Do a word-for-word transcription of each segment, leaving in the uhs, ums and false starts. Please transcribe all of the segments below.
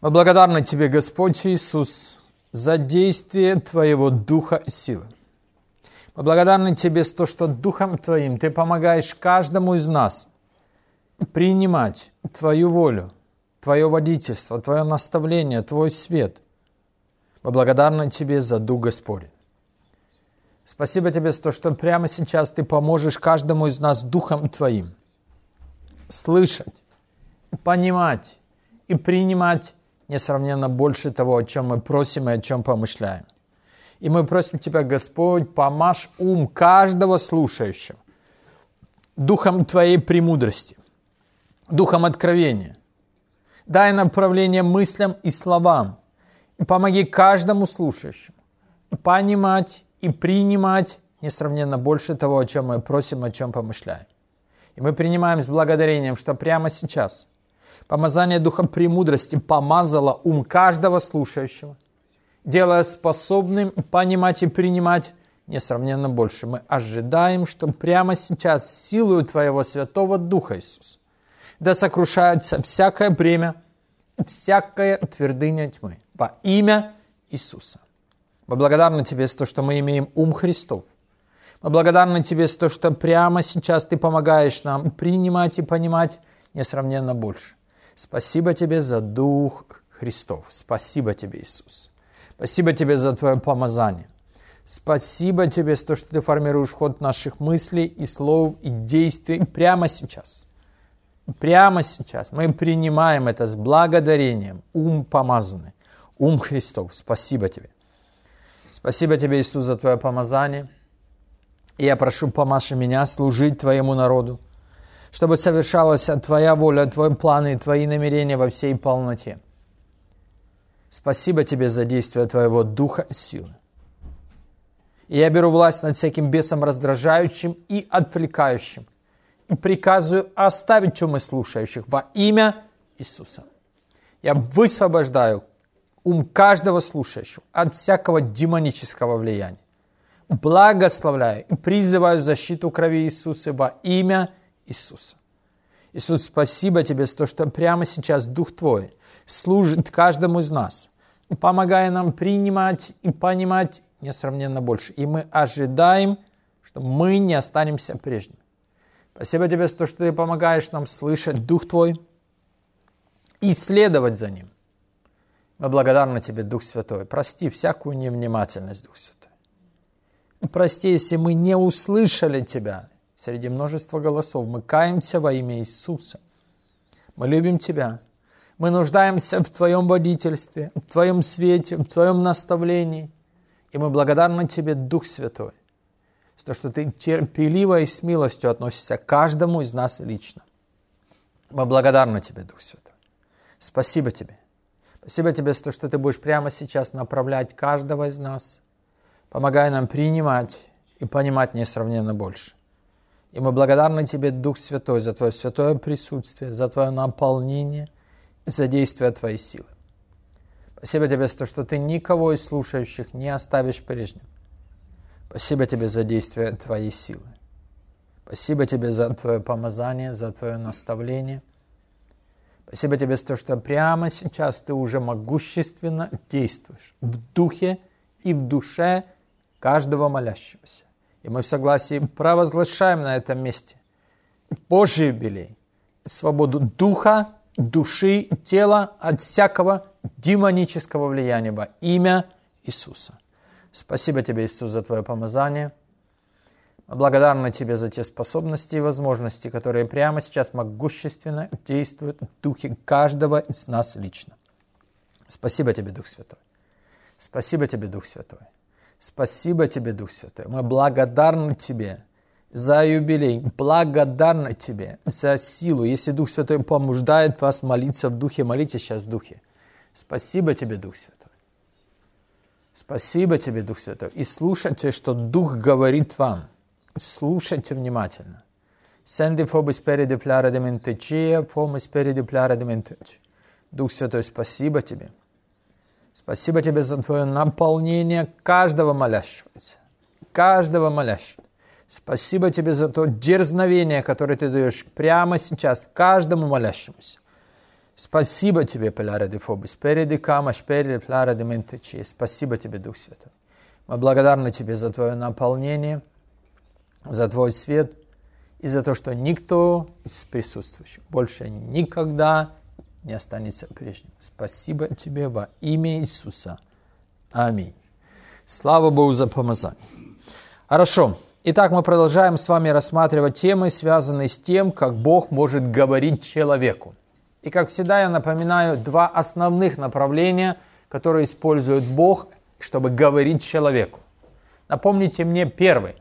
Мы благодарны Тебе, Господь Иисус, за действие Твоего Духа и силы. Мы благодарны Тебе за то, что Духом Твоим Ты помогаешь каждому из нас принимать Твою волю, Твое водительство, Твое наставление, Твой свет. Мы благодарны Тебе за Дух Господень. Спасибо Тебе за то, что прямо сейчас Ты поможешь каждому из нас Духом Твоим слышать, понимать и принимать несравненно больше того, о чем мы просим и о чем помышляем. И мы просим Тебя, Господь, помажь ум каждого слушающего Духом Твоей премудрости, Духом откровения. Дай направление мыслям и словам. И помоги каждому слушающему понимать и принимать несравненно больше того, о чем мы просим, о чем помышляем. И мы принимаем с благодарением, что прямо сейчас помазание Духом премудрости помазало ум каждого слушающего, делая способным понимать и принимать несравненно больше. Мы ожидаем, что прямо сейчас силою Твоего Святого Духа, Иисус, да сокрушается всякое бремя, всякая твердыня тьмы во имя Иисуса. Мы благодарны Тебе за то, что мы имеем ум Христов. Мы благодарны Тебе за то, что прямо сейчас Ты помогаешь нам принимать и понимать несравненно больше. Спасибо Тебе за Дух Христов. Спасибо Тебе, Иисус. Спасибо Тебе за Твое помазание. Спасибо Тебе за то, что Ты формируешь ход наших мыслей и слов и действий прямо сейчас. Прямо сейчас мы принимаем это с благодарением. Ум помазанный, ум Христов. Спасибо Тебе. Спасибо Тебе, Иисус, за Твое помазание. И я прошу, помажь меня служить Твоему народу, чтобы совершалась Твоя воля, Твой план и Твои намерения во всей полноте. Спасибо Тебе за действие Твоего Духа и силы. И я беру власть над всяким бесом раздражающим и отвлекающим. И приказываю оставить умы слушающих во имя Иисуса. Я высвобождаю ум каждого слушающего от всякого демонического влияния. Благословляю и призываю защиту крови Иисуса во имя Иисуса. Иисус, спасибо Тебе за то, что прямо сейчас Дух Твой служит каждому из нас, помогая нам принимать и понимать несравненно больше. И мы ожидаем, что мы не останемся прежними. Спасибо Тебе за то, что Ты помогаешь нам слышать Дух Твой и следовать за Ним. Мы благодарны Тебе, Дух Святой. Прости всякую невнимательность, Дух Святой. Прости, если мы не услышали Тебя среди множества голосов. Мы каемся во имя Иисуса. Мы любим Тебя. Мы нуждаемся в Твоем водительстве, в Твоем свете, в Твоем наставлении. И мы благодарны Тебе, Дух Святой, за то, что Ты терпеливо и с милостью относишься к каждому из нас лично. Мы благодарны Тебе, Дух Святой. Спасибо Тебе. Спасибо Тебе за то, что Ты будешь прямо сейчас направлять каждого из нас, помогая нам принимать и понимать несравненно больше. И мы благодарны Тебе, Дух Святой, за Твое святое присутствие, за Твое наполнение, за действие Твоей силы. Спасибо Тебе за то, что Ты никого из слушающих не оставишь прежним. Спасибо Тебе за действие Твоей силы. Спасибо Тебе за Твое помазание, за Твое наставление. Спасибо Тебе за то, что прямо сейчас Ты уже могущественно действуешь в духе и в душе каждого молящегося. И мы в согласии провозглашаем на этом месте Божий юбилей, свободу духа, души, тела от всякого демонического влияния во имя Иисуса. Спасибо Тебе, Иисус, за Твое помазание. Мы благодарны Тебе за те способности и возможности, которые прямо сейчас могущественно действуют в духе каждого из нас лично. Спасибо Тебе, Дух Святой. Спасибо Тебе, Дух Святой. Спасибо Тебе, Дух Святой. Мы благодарны Тебе за юбилей, благодарны Тебе за силу. Если Дух Святой побуждает вас молиться в духе, молитесь сейчас в духе. Спасибо Тебе, Дух Святой. Спасибо Тебе, Дух Святой. И слушайте, что Дух говорит вам. Слушайте внимательно. Сенди фобы спереди фляра дементечия, фомы спереди фляра дементеч. Дух Святой, спасибо Тебе. Спасибо Тебе за Твое наполнение каждого молящегося. Каждого молящего. Спасибо Тебе за то дерзновение, которое Ты даешь прямо сейчас каждому молящемуся. Спасибо тебе, Пеляре де Фобис, переди камаш, переди фляре де ментечи. Спасибо тебе, Дух Святой. Мы благодарны тебе за твое наполнение, за твой свет и за то, что никто из присутствующих больше никогда не останется прежним. Спасибо тебе во имя Иисуса. Аминь. Слава Богу за помазание. Хорошо. Итак, мы продолжаем с вами рассматривать темы, связанные с тем, как Бог может говорить человеку. И как всегда я напоминаю два основных направления, которые использует Бог, чтобы говорить человеку. Напомните мне первый.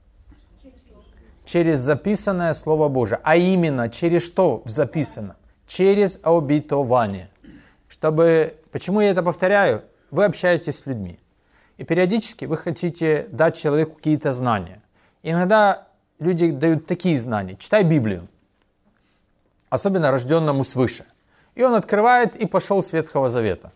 Через записанное Слово Божие. А именно, через что записано? Через обетование. Чтобы, почему я это повторяю? Вы общаетесь с людьми. И периодически вы хотите дать человеку какие-то знания. Иногда люди дают такие знания. Читай Библию. Особенно рожденному свыше. И он открывает и пошел с Ветхого Завета.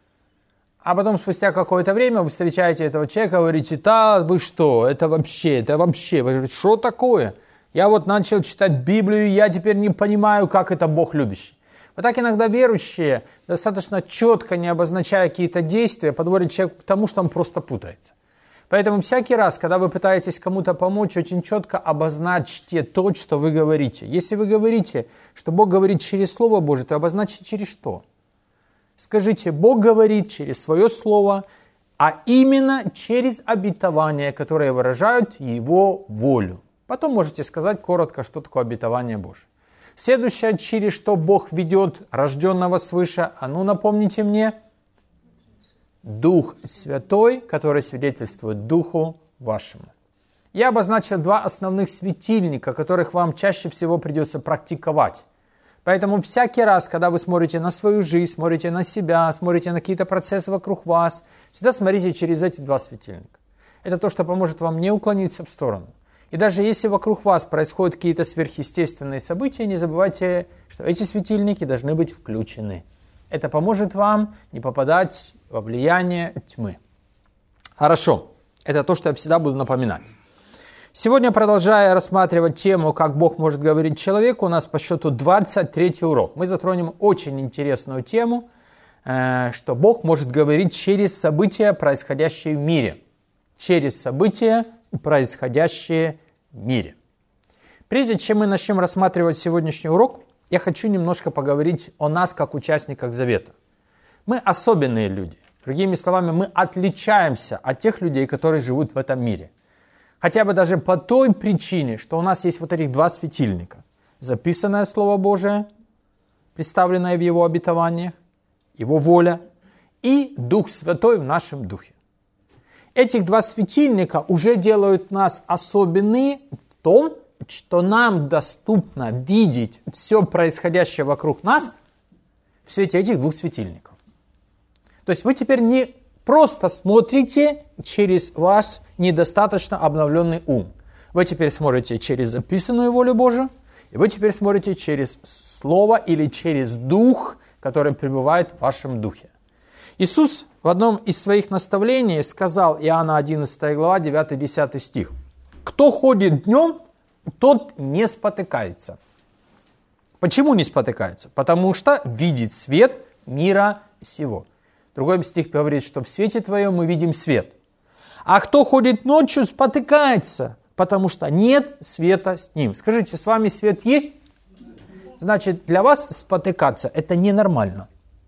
А потом спустя какое-то время вы встречаете этого человека, говорите: да, вы что, это вообще, это вообще, вы говорите, что такое? Я вот начал читать Библию, я теперь не понимаю, как это Бог любящий. Вот так иногда верующие, достаточно четко, не обозначая какие-то действия, подводят человека к тому, что он просто путается. Поэтому всякий раз, когда вы пытаетесь кому-то помочь, очень четко обозначьте то, что вы говорите. Если вы говорите, что Бог говорит через Слово Божие, то обозначьте через что? Скажите: Бог говорит через свое Слово, а именно через обетования, которые выражают Его волю. Потом можете сказать коротко, что такое обетование Божие. Следующее, через что Бог ведет рожденного свыше, а ну напомните мне, Дух Святой, который свидетельствует Духу вашему. Я обозначил два основных светильника, которых вам чаще всего придется практиковать. Поэтому всякий раз, когда вы смотрите на свою жизнь, смотрите на себя, смотрите на какие-то процессы вокруг вас, всегда смотрите через эти два светильника. Это то, что поможет вам не уклониться в сторону. И даже если вокруг вас происходят какие-то сверхъестественные события, не забывайте, что эти светильники должны быть включены. Это поможет вам не попадать во влияние тьмы. Хорошо. Это то, что я всегда буду напоминать. Сегодня, продолжая рассматривать тему, как Бог может говорить человеку, у нас по счету двадцать третий урок. Мы затронем очень интересную тему, что Бог может говорить через события, происходящие в мире. Через события, происходящие в мире. Прежде чем мы начнем рассматривать сегодняшний урок, я хочу немножко поговорить о нас, как участниках Завета. Мы особенные люди. Другими словами, мы отличаемся от тех людей, которые живут в этом мире. Хотя бы даже по той причине, что у нас есть вот этих два светильника. Записанное Слово Божие, представленное в Его обетованиях, Его воля, и Дух Святой в нашем духе. Этих два светильника уже делают нас особенные в том, что нам доступно видеть все происходящее вокруг нас в свете этих двух светильников. То есть вы теперь не просто смотрите через ваш недостаточно обновленный ум. Вы теперь смотрите через записанную волю Божию, и вы теперь смотрите через Слово или через Дух, который пребывает в вашем духе. Иисус в одном из своих наставлений сказал, Иоанна одиннадцатая глава, девятый-десятый стих: «Кто ходит днем, тот не спотыкается». Почему не спотыкается? Потому что видит свет мира сего. Другой стих говорит, что в свете твоем мы видим свет. А кто ходит ночью, спотыкается, потому что нет света с ним. Скажите, с вами свет есть? Значит, для вас спотыкаться – это ненормально.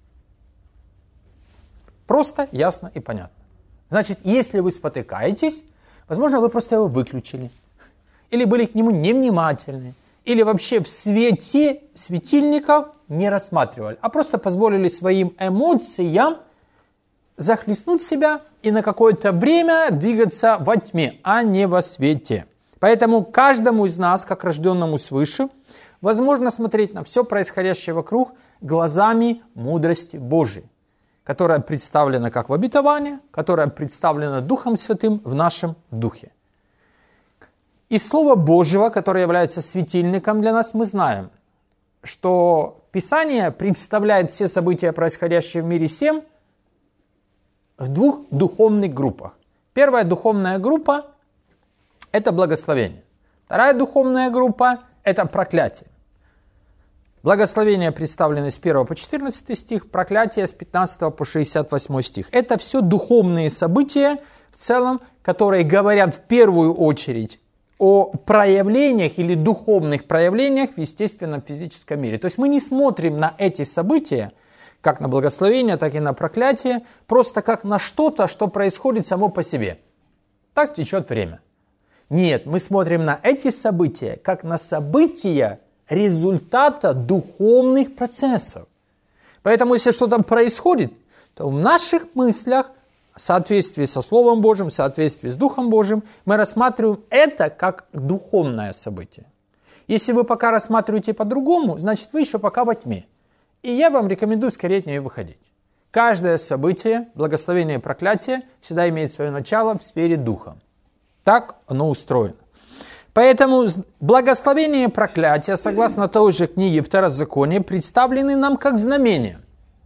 Просто, ясно и понятно. Значит, если вы спотыкаетесь, возможно, вы просто его выключили. Или были к нему невнимательны. Или вообще в свете светильников не рассматривали, а просто позволили своим эмоциям захлестнуть себя и на какое-то время двигаться во тьме, а не во свете. Поэтому каждому из нас, как рожденному свыше, возможно смотреть на все происходящее вокруг глазами мудрости Божией, которая представлена как в обетовании, которая представлена Духом Святым в нашем духе. Из Слова Божьего, которое является светильником для нас, мы знаем, что Писание представляет все события, происходящие в мире семь, в двух духовных группах. Первая духовная группа – это благословение. Вторая духовная группа – это проклятие. Благословения представлены с первого по четырнадцатый стих, проклятие с пятнадцатого по шестьдесят восьмой стих. Это все духовные события в целом, которые говорят в первую очередь о проявлениях или духовных проявлениях в естественном физическом мире. То есть мы не смотрим на эти события, как на благословение, так и на проклятие, просто как на что-то, что происходит само по себе. Так течет время. Нет, мы смотрим на эти события, как на события результата духовных процессов. Поэтому, если что-то происходит, то в наших мыслях, в соответствии со Словом Божьим, в соответствии с Духом Божьим, мы рассматриваем это как духовное событие. Если вы пока рассматриваете по-другому, значит, вы еще пока во тьме. И я вам рекомендую скорее от нее выходить. Каждое событие, благословение и проклятие, всегда имеет свое начало в сфере Духа. Так оно устроено. Поэтому благословение и проклятие, согласно той же книге Второзакония, представлены нам как знамения.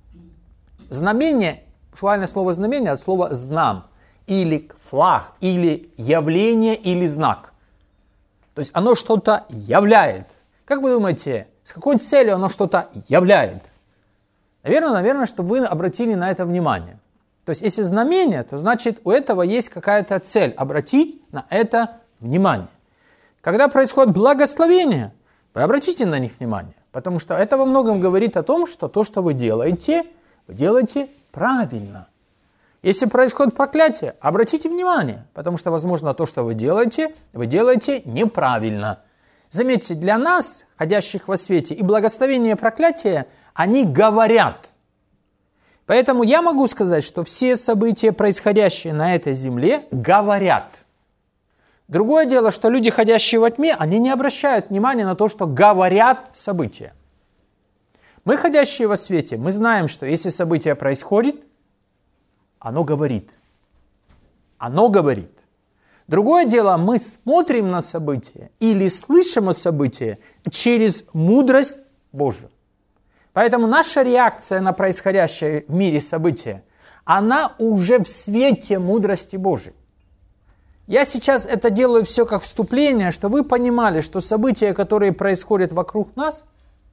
Знамение, буквально слово знамение от слова знам, или флаг, или явление, или знак. То есть оно что-то являет. Как вы думаете, с какой целью оно что-то являет? Наверное, наверное, чтобы вы обратили на это внимание. То есть если знамение, то значит у этого есть какая-то цель, обратить на это внимание. Когда происходит благословение, вы обратите на них внимание, потому что это во многом говорит о том, что то, что вы делаете, вы делаете правильно. Если происходит проклятие, обратите внимание, потому что, возможно, то, что вы делаете, вы делаете неправильно. Заметьте, для нас, ходящих во свете, и благословение, и проклятие, они говорят. Поэтому я могу сказать, что все события, происходящие на этой земле, говорят. Другое дело, что люди, ходящие во тьме, они не обращают внимания на то, что говорят события. Мы, ходящие во свете, мы знаем, что если событие происходит, оно говорит. Оно говорит. Другое дело, мы смотрим на события или слышим о событии через мудрость Божию. Поэтому наша реакция на происходящее в мире события, она уже в свете мудрости Божией. Я сейчас это делаю все как вступление, что вы понимали, что события, которые происходят вокруг нас,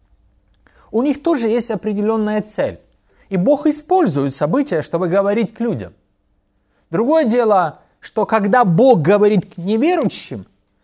у них тоже есть определенная цель. И Бог использует события, чтобы говорить к людям. Другое дело, что когда Бог говорит к неверующим,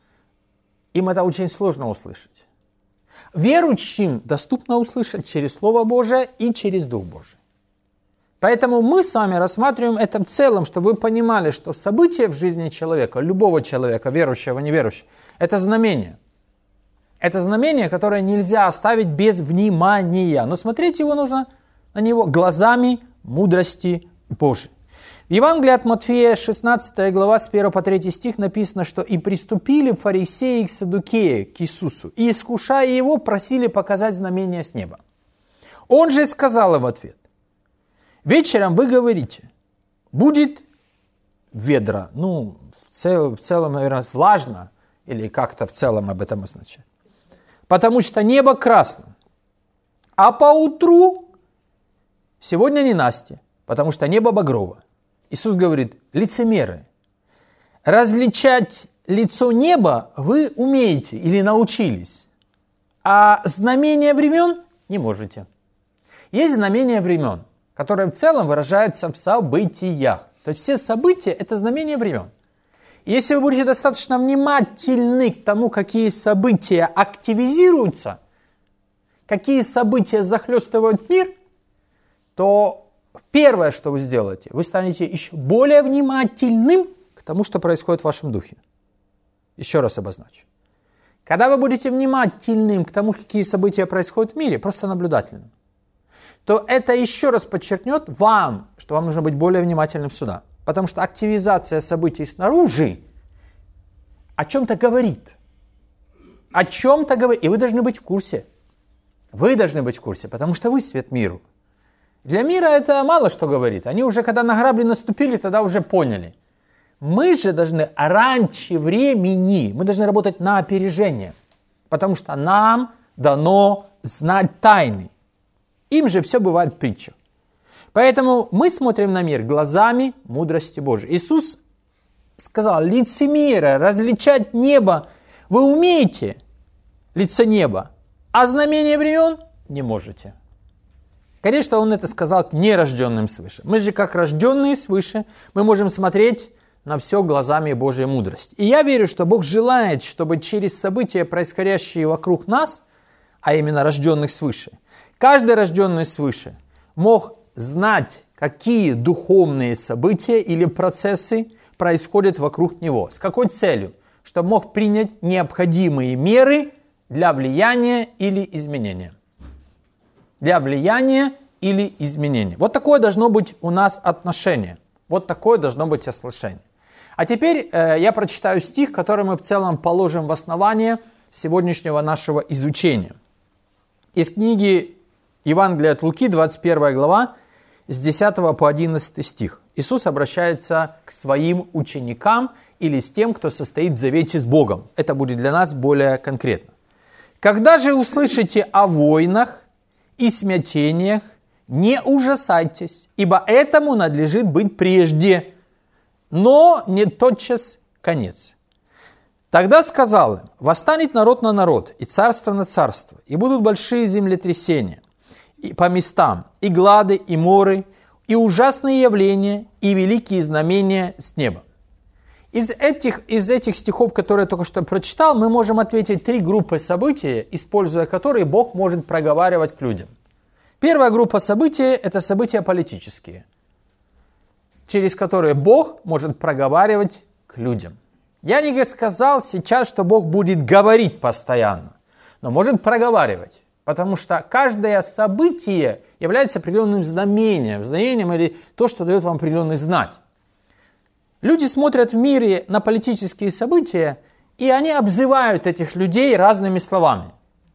им это очень сложно услышать. Верующим доступно услышать через Слово Божие и через Дух Божий. Поэтому мы с вами рассматриваем это в целом, чтобы вы понимали, что события в жизни человека, любого человека, верующего, неверующего, это знамение. Это знамение, которое нельзя оставить без внимания. Но смотреть его нужно на него глазами мудрости Божией. В Евангелии от Матфея, шестнадцатая глава, с первого по третий стих написано, что «И приступили фарисеи к Саддукею, к Иисусу, и, искушая его, просили показать знамение с неба. Он же сказал им в ответ: вечером вы говорите, будет ведро, ну, в, цел, в целом, наверное, влажно, или как-то в целом об этом означает, потому что небо красное, а поутру сегодня ненастье, потому что небо багрово». Иисус говорит: лицемеры, различать лицо неба вы умеете или научились, а знамения времен не можете. Есть знамения времен, которые в целом выражаются в событиях. То есть все события – это знамения времен. И если вы будете достаточно внимательны к тому, какие события активизируются, какие события захлестывают мир, то первое, что вы сделаете, вы станете еще более внимательным к тому, что происходит в вашем духе. Еще раз обозначу. Когда вы будете внимательным к тому, какие события происходят в мире, просто наблюдательным, то это еще раз подчеркнет вам, что вам нужно быть более внимательным сюда. Потому что активизация событий снаружи о чем-то говорит. О чем-то говорит. И вы должны быть в курсе. Вы должны быть в курсе, потому что вы свет миру. Для мира это мало что говорит. Они уже, когда на грабли наступили, тогда уже поняли. Мы же должны раньше времени, мы должны работать на опережение, потому что нам дано знать тайны. Им же все бывает притча. Поэтому мы смотрим на мир глазами мудрости Божией. Иисус сказал: лицемеры, различать небо вы умеете, лицо неба, а знамение времен не можете. Конечно, он это сказал к нерожденным свыше. Мы же, как рожденные свыше, мы можем смотреть на все глазами Божьей мудрости. И я верю, что Бог желает, чтобы через события, происходящие вокруг нас, а именно рожденных свыше, каждый рожденный свыше мог знать, какие духовные события или процессы происходят вокруг него. С какой целью? Чтобы мог принять необходимые меры для влияния или изменения. Для влияния или изменения. Вот такое должно быть у нас отношение. Вот такое должно быть ослышание. А теперь э, я прочитаю стих, который мы в целом положим в основание сегодняшнего нашего изучения. Из книги Евангелия от Луки, двадцать первая глава, с десятого по одиннадцатый стих. Иисус обращается к своим ученикам или с тем, кто состоит в завете с Богом. Это будет для нас более конкретно. «Когда же услышите о войнах и смятениях, не ужасайтесь, ибо этому надлежит быть прежде, но не тотчас конец. Тогда сказал им: восстанет народ на народ, и царство на царство, и будут большие землетрясения и по местам, и глады, и моры, и ужасные явления, и великие знамения с неба». Из этих, из этих стихов, которые я только что прочитал, мы можем ответить три группы событий, используя которые Бог может проговаривать к людям. Первая группа событий – это события политические, через которые Бог может проговаривать к людям. Я не сказал сейчас, что Бог будет говорить постоянно, но может проговаривать, потому что каждое событие является определенным знамением, знамением или то, что дает вам определенный знак. Люди смотрят в мире на политические события, и они обзывают этих людей разными словами.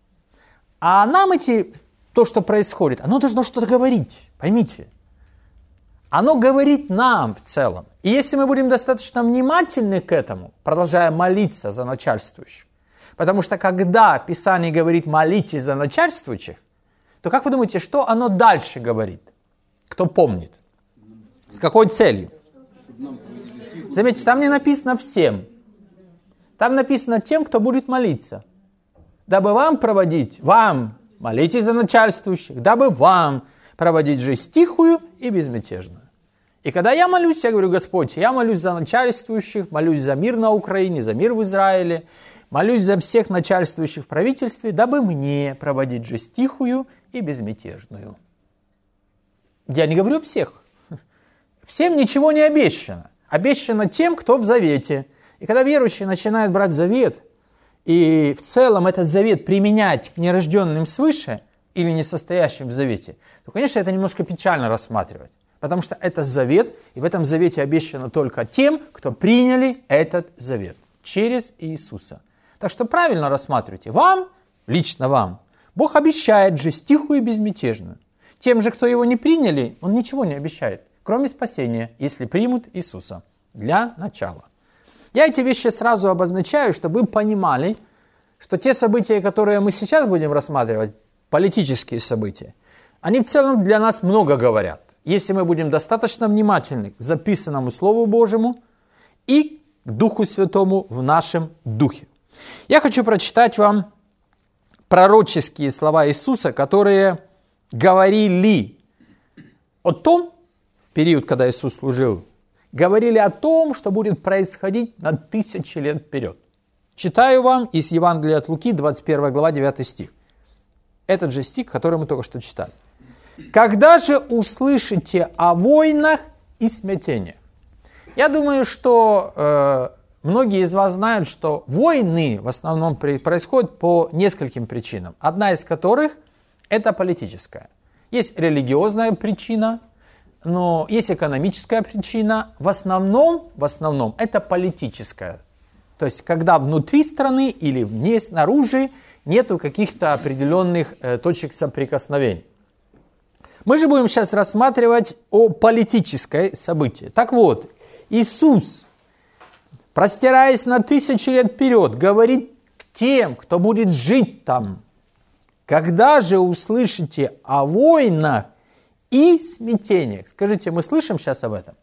А нам эти, то, что происходит, оно должно что-то говорить, поймите. Оно говорит нам в целом. И если мы будем достаточно внимательны к этому, продолжая молиться за начальствующих, потому что когда Писание говорит «молитесь за начальствующих», то как вы думаете, что оно дальше говорит? Кто помнит? С какой целью? Заметьте, там не написано «всем». Там написано «тем, кто будет молиться». Дабы вам проводить, вам, молитесь за начальствующих, дабы вам проводить жизнь тихую и безмятежную. И когда я молюсь, я говорю: Господь, я молюсь за начальствующих, молюсь за мир на Украине, за мир в Израиле, молюсь за всех начальствующих в правительстве, дабы мне проводить жизнь тихую и безмятежную. Я не говорю всех. Всем ничего не обещано. Обещано тем, кто в завете. И когда верующий начинает брать завет, и в целом этот завет применять к нерожденным свыше или не состоящим в завете, то, конечно, это немножко печально рассматривать. Потому что это завет, и в этом завете обещано только тем, кто приняли этот завет через Иисуса. Так что правильно рассматривайте. Вам, лично вам, Бог обещает жизнь тихую и безмятежную. Тем же, кто его не приняли, он ничего не обещает, кроме спасения, если примут Иисуса. Для начала. Я эти вещи сразу обозначаю, чтобы вы понимали, что те события, которые мы сейчас будем рассматривать, политические события, они в целом для нас много говорят, если мы будем достаточно внимательны к записанному Слову Божьему и к Духу Святому в нашем духе. Я хочу прочитать вам пророческие слова Иисуса, которые говорили о том, в период, когда Иисус служил, говорили о том, что будет происходить на тысячи лет вперед. Читаю вам из Евангелия от Луки, двадцать первая глава, девятый стих. Этот же стих, который мы только что читали. «Когда же услышите о войнах и смятениях». Я думаю, что э, многие из вас знают, что войны в основном происходят по нескольким причинам. Одна из которых – это политическая. Есть религиозная причина, но есть экономическая причина. В основном, в основном это политическая. То есть, когда внутри страны или вне, снаружи нету каких-то определенных э, точек соприкосновения. Мы же будем сейчас рассматривать о политической событии. Так вот, Иисус, простираясь на тысячи лет вперед, говорит к тем, кто будет жить там: когда же услышите о войнах и смятениях. Скажите, мы слышим сейчас об этом?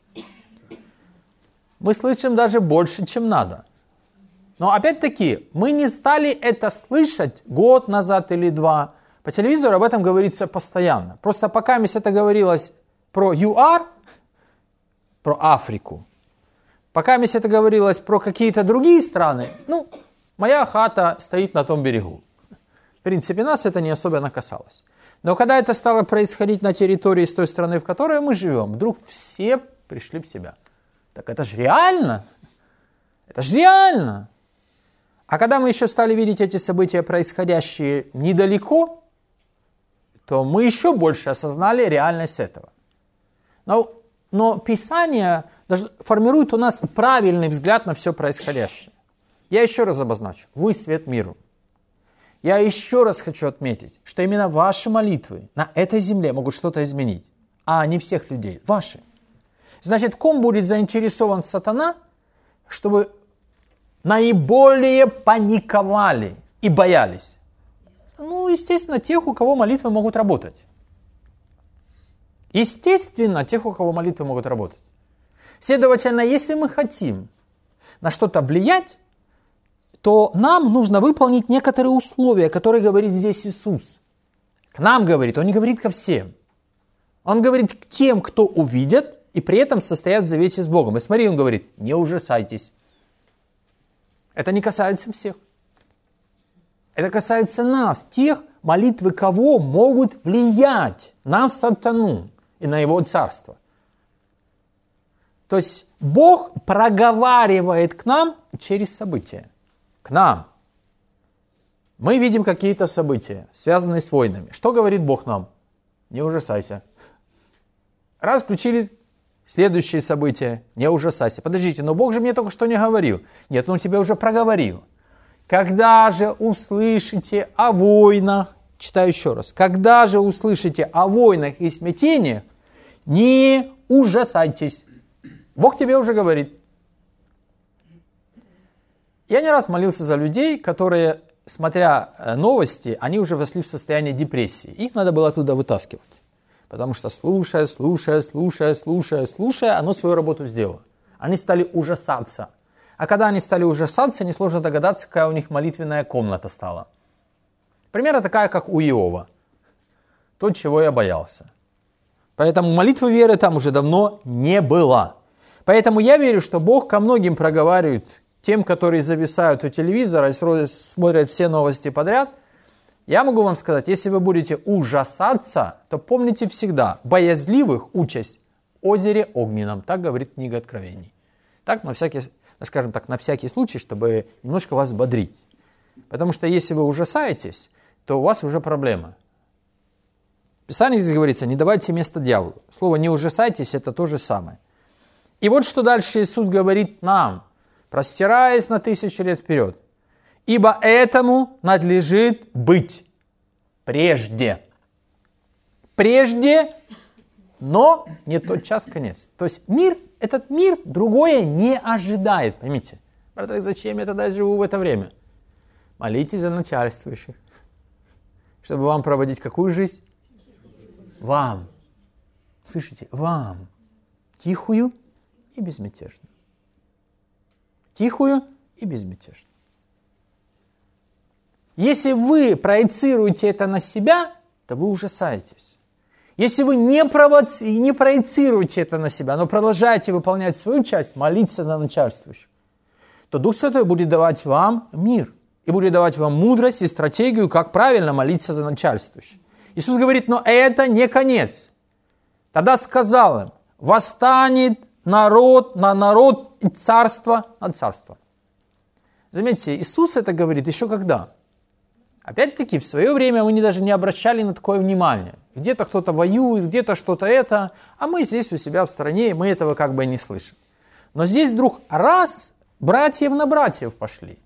Мы слышим даже больше, чем надо. Но опять-таки, мы не стали это слышать год назад или два, По телевизору об этом говорится постоянно. Просто пока это говорилось про ЮАР, про Африку, пока это говорилось про какие-то другие страны, ну, моя хата стоит на том берегу. В принципе, нас это не особенно касалось. Но когда это стало происходить на территории с той страны, в которой мы живем, вдруг все пришли в себя. Так это же реально. Это же реально. А когда мы еще стали видеть эти события, происходящие недалеко, то мы еще больше осознали реальность этого. Но, но Писание даже формирует у нас правильный взгляд на все происходящее. Я еще раз обозначу. Вы свет миру. Я еще раз хочу отметить, что именно ваши молитвы на этой земле могут что-то изменить, а не всех людей. Ваши. Значит, в ком будет заинтересован сатана, чтобы наиболее паниковали и боялись? Ну, естественно, тех, у кого молитвы могут работать. Естественно, тех, у кого молитвы могут работать. Следовательно, если мы хотим на что-то влиять, то нам нужно выполнить некоторые условия, которые говорит здесь Иисус. К нам говорит, Он не говорит ко всем. Он говорит к тем, кто увидят, и при этом состоят в завете с Богом. И смотри, Он говорит, не ужасайтесь. Это не касается всех. Это касается нас, тех, молитвы кого могут влиять на сатану и на его царство. То есть Бог проговаривает к нам через события. К нам. Мы видим какие-то события, связанные с войнами. Что говорит Бог нам? Не ужасайся. Раз включили следующие события, не ужасайся. Подождите, но Бог же мне только что не говорил. Нет, Он тебе уже проговорил. Когда же услышите о войнах, читаю еще раз, когда же услышите о войнах и смятениях, не ужасайтесь. Бог тебе уже говорит. Я не раз молился за людей, которые, смотря новости, они уже вошли в состояние депрессии. Их надо было оттуда вытаскивать. Потому что слушая, слушая, слушая, слушая, слушая, оно свою работу сделало. Они стали ужасаться. А когда они стали ужасаться, несложно догадаться, какая у них молитвенная комната стала. Примерно такая, как у Иова. То, чего я боялся. Поэтому молитвы веры там уже давно не было. Поэтому я верю, что Бог ко многим проговаривает, тем, которые зависают у телевизора и смотрят все новости подряд. Я могу вам сказать, если вы будете ужасаться, то помните всегда, боязливых участь в озере огненном. Так говорит книга Откровений. Так, на всякий, скажем так, на всякий случай, чтобы немножко вас бодрить. Потому что если вы ужасаетесь, то у вас уже проблема. В Писании здесь говорится, не давайте место дьяволу. Слово «не ужасайтесь» – это то же самое. И вот что дальше Иисус говорит нам, простираясь на тысячу лет вперед. «Ибо этому надлежит быть прежде». Прежде, но не тот час конец. То есть мир, этот мир другое не ожидает, поймите. Братья, зачем я тогда живу в это время? Молитесь за начальствующих, чтобы вам проводить какую жизнь? Вам. Слышите? Вам. Тихую и безмятежную. Тихую и безмятежную. Если вы проецируете это на себя, то вы ужасаетесь. Если вы не, провоци... не проецируете это на себя, но продолжаете выполнять свою часть, молиться за начальствующих, то Дух Святой будет давать вам мир. И будет давать вам мудрость и стратегию, как правильно молиться за начальствующих. Иисус говорит, но это не конец. Тогда сказал им, восстанет народ на народ и царство на царство. Заметьте, Иисус это говорит еще когда? Опять-таки, в свое время мы даже не обращали на такое внимание. Где-то кто-то воюет, где-то что-то это, а мы здесь у себя в стране, и мы этого как бы не слышим. Но здесь вдруг раз братьев на братьев пошли.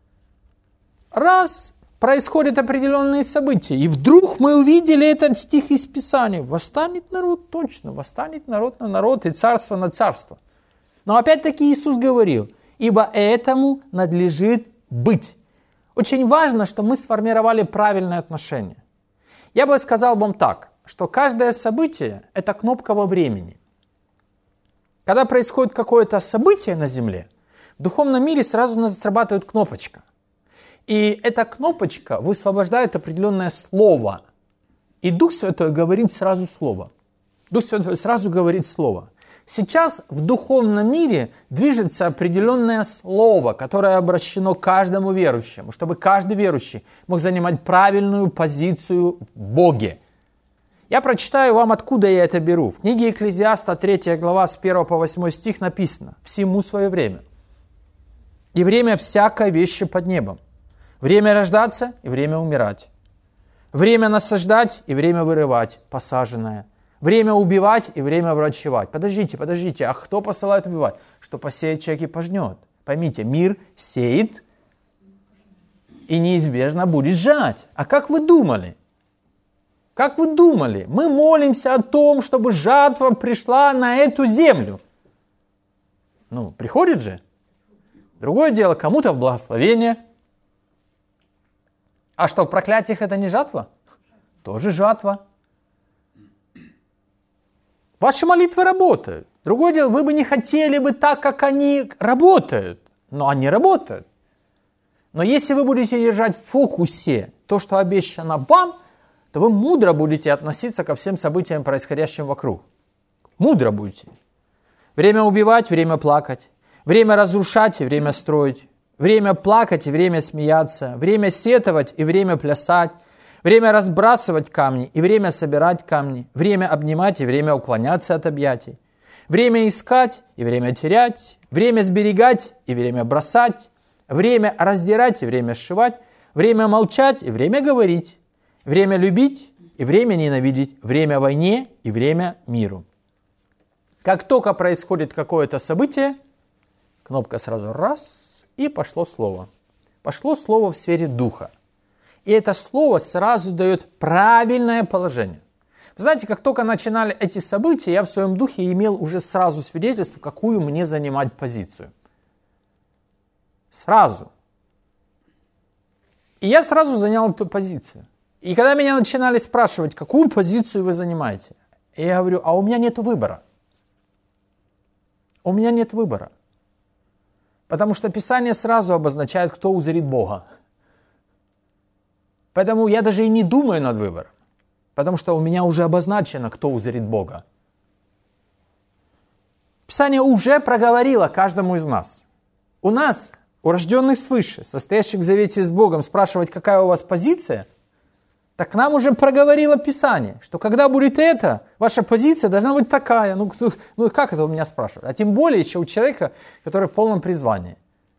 Раз происходят определенные события, и вдруг мы увидели этот стих из Писания. Восстанет народ точно, восстанет народ на народ и царство на царство. Но опять-таки Иисус говорил, ибо этому надлежит быть. Очень важно, что мы сформировали правильное отношение. Я бы сказал вам так, что каждое событие – это кнопка во времени. Когда происходит какое-то событие на земле, в духовном мире сразу у нас срабатывает кнопочка. И эта кнопочка высвобождает определенное слово И Дух Святой говорит сразу слово. Дух Святой сразу говорит слово. Сейчас в духовном мире движется определенное слово, которое обращено к каждому верующему, чтобы каждый верующий мог занимать правильную позицию в Боге. Я прочитаю вам, откуда я это беру. В книге Екклезиаста, третья глава, с первого по восьмой стих написано: «Всему свое время, и время всякой вещи под небом, время рождаться и время умирать, время насаждать и время вырывать посаженное, время убивать и время врачевать». Подождите, подождите, а кто посылает убивать? Что посеет человек и пожнет. Поймите, мир сеет и неизбежно будет жать. А как вы думали? Как вы думали? Мы молимся о том, чтобы жатва пришла на эту землю. Ну, приходит же. Другое дело, кому-то в благословение. А что, в проклятиях это не жатва? Тоже жатва. Ваши молитвы работают. Другое дело, вы бы не хотели бы так, как они работают. Но они работают. Но если вы будете держать в фокусе то, что обещано вам, то вы мудро будете относиться ко всем событиям, происходящим вокруг. Мудро будете. Время убивать, время плакать. Время разрушать и время строить. Время плакать и время смеяться. Время сетовать и время плясать. Время разбрасывать камни и время собирать камни. Время обнимать и время уклоняться от объятий. Время искать и время терять. Время сберегать и время бросать. Время раздирать и время сшивать. Время молчать и время говорить. Время любить и время ненавидеть. Время войне и время миру. Как только происходит какое-то событие, кнопка сразу раз, и пошло слово. Пошло слово в сфере духа. И это слово сразу дает правильное положение. Вы знаете, как только начинали эти события, я в своем духе имел уже сразу свидетельство, какую мне занимать позицию. Сразу. И я сразу занял эту позицию. И когда меня начинали спрашивать, какую позицию вы занимаете, я говорю, а у меня нет выбора. У меня нет выбора. Потому что Писание сразу обозначает, кто узрит Бога. Поэтому я даже и не думаю над выбором. Потому что у меня уже обозначено, кто узрит Бога. Писание уже проговорило каждому из нас. У нас, у рожденных свыше, состоящих в завете с Богом, спрашивать, какая у вас позиция, так нам уже проговорило Писание, что когда будет это, ваша позиция должна быть такая. Ну, ну как это у меня спрашивают? А тем более еще у человека, который в полном призвании.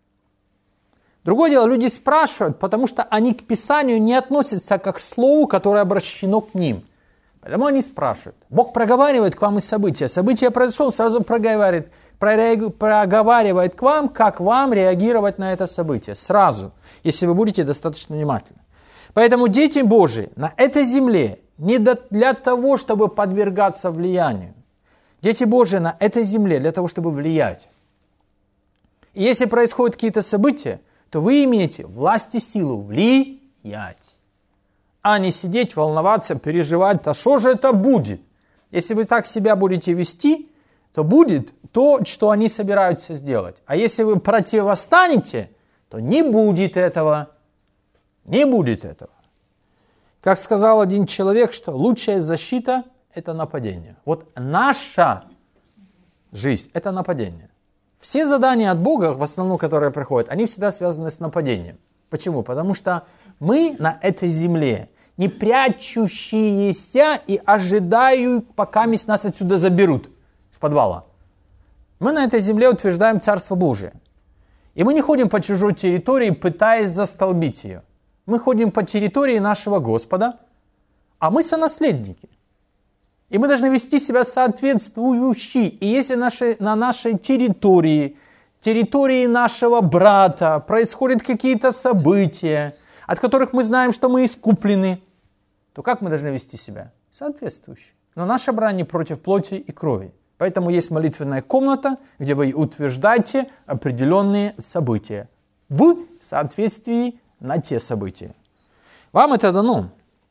Другое дело, люди спрашивают, потому что они к Писанию не относятся как к слову, которое обращено к ним. Поэтому они спрашивают. Бог проговаривает к вам и события. Событие произошло, сразу проговаривает, проговаривает к вам, как вам реагировать на это событие. Сразу, если вы будете достаточно внимательны. Поэтому дети Божии на этой земле не для того, чтобы подвергаться влиянию. Дети Божии на этой земле для того, чтобы влиять. И если происходят какие-то события, то вы имеете власть и силу влиять. А не сидеть, волноваться, переживать, а что же это будет? Если вы так себя будете вести, то будет то, что они собираются сделать. А если вы противостанете, то не будет этого. Не будет этого. Как сказал один человек, что лучшая защита – это нападение. Вот наша жизнь – это нападение. Все задания от Бога, в основном, которые приходят, они всегда связаны с нападением. Почему? Потому что мы на этой земле не прячущиеся и ожидают, пока нас отсюда заберут, с подвала. Мы на этой земле утверждаем Царство Божие. И мы не ходим по чужой территории, пытаясь застолбить ее. Мы ходим по территории нашего Господа, а мы сонаследники. И мы должны вести себя соответствующе. И если наши, на нашей территории, территории нашего брата происходят какие-то события, от которых мы знаем, что мы искуплены, то как мы должны вести себя? Соответствующе. Но наша брань не против плоти и крови. Поэтому есть молитвенная комната, где вы утверждаете определенные события в соответствии на те события. Вам это дано.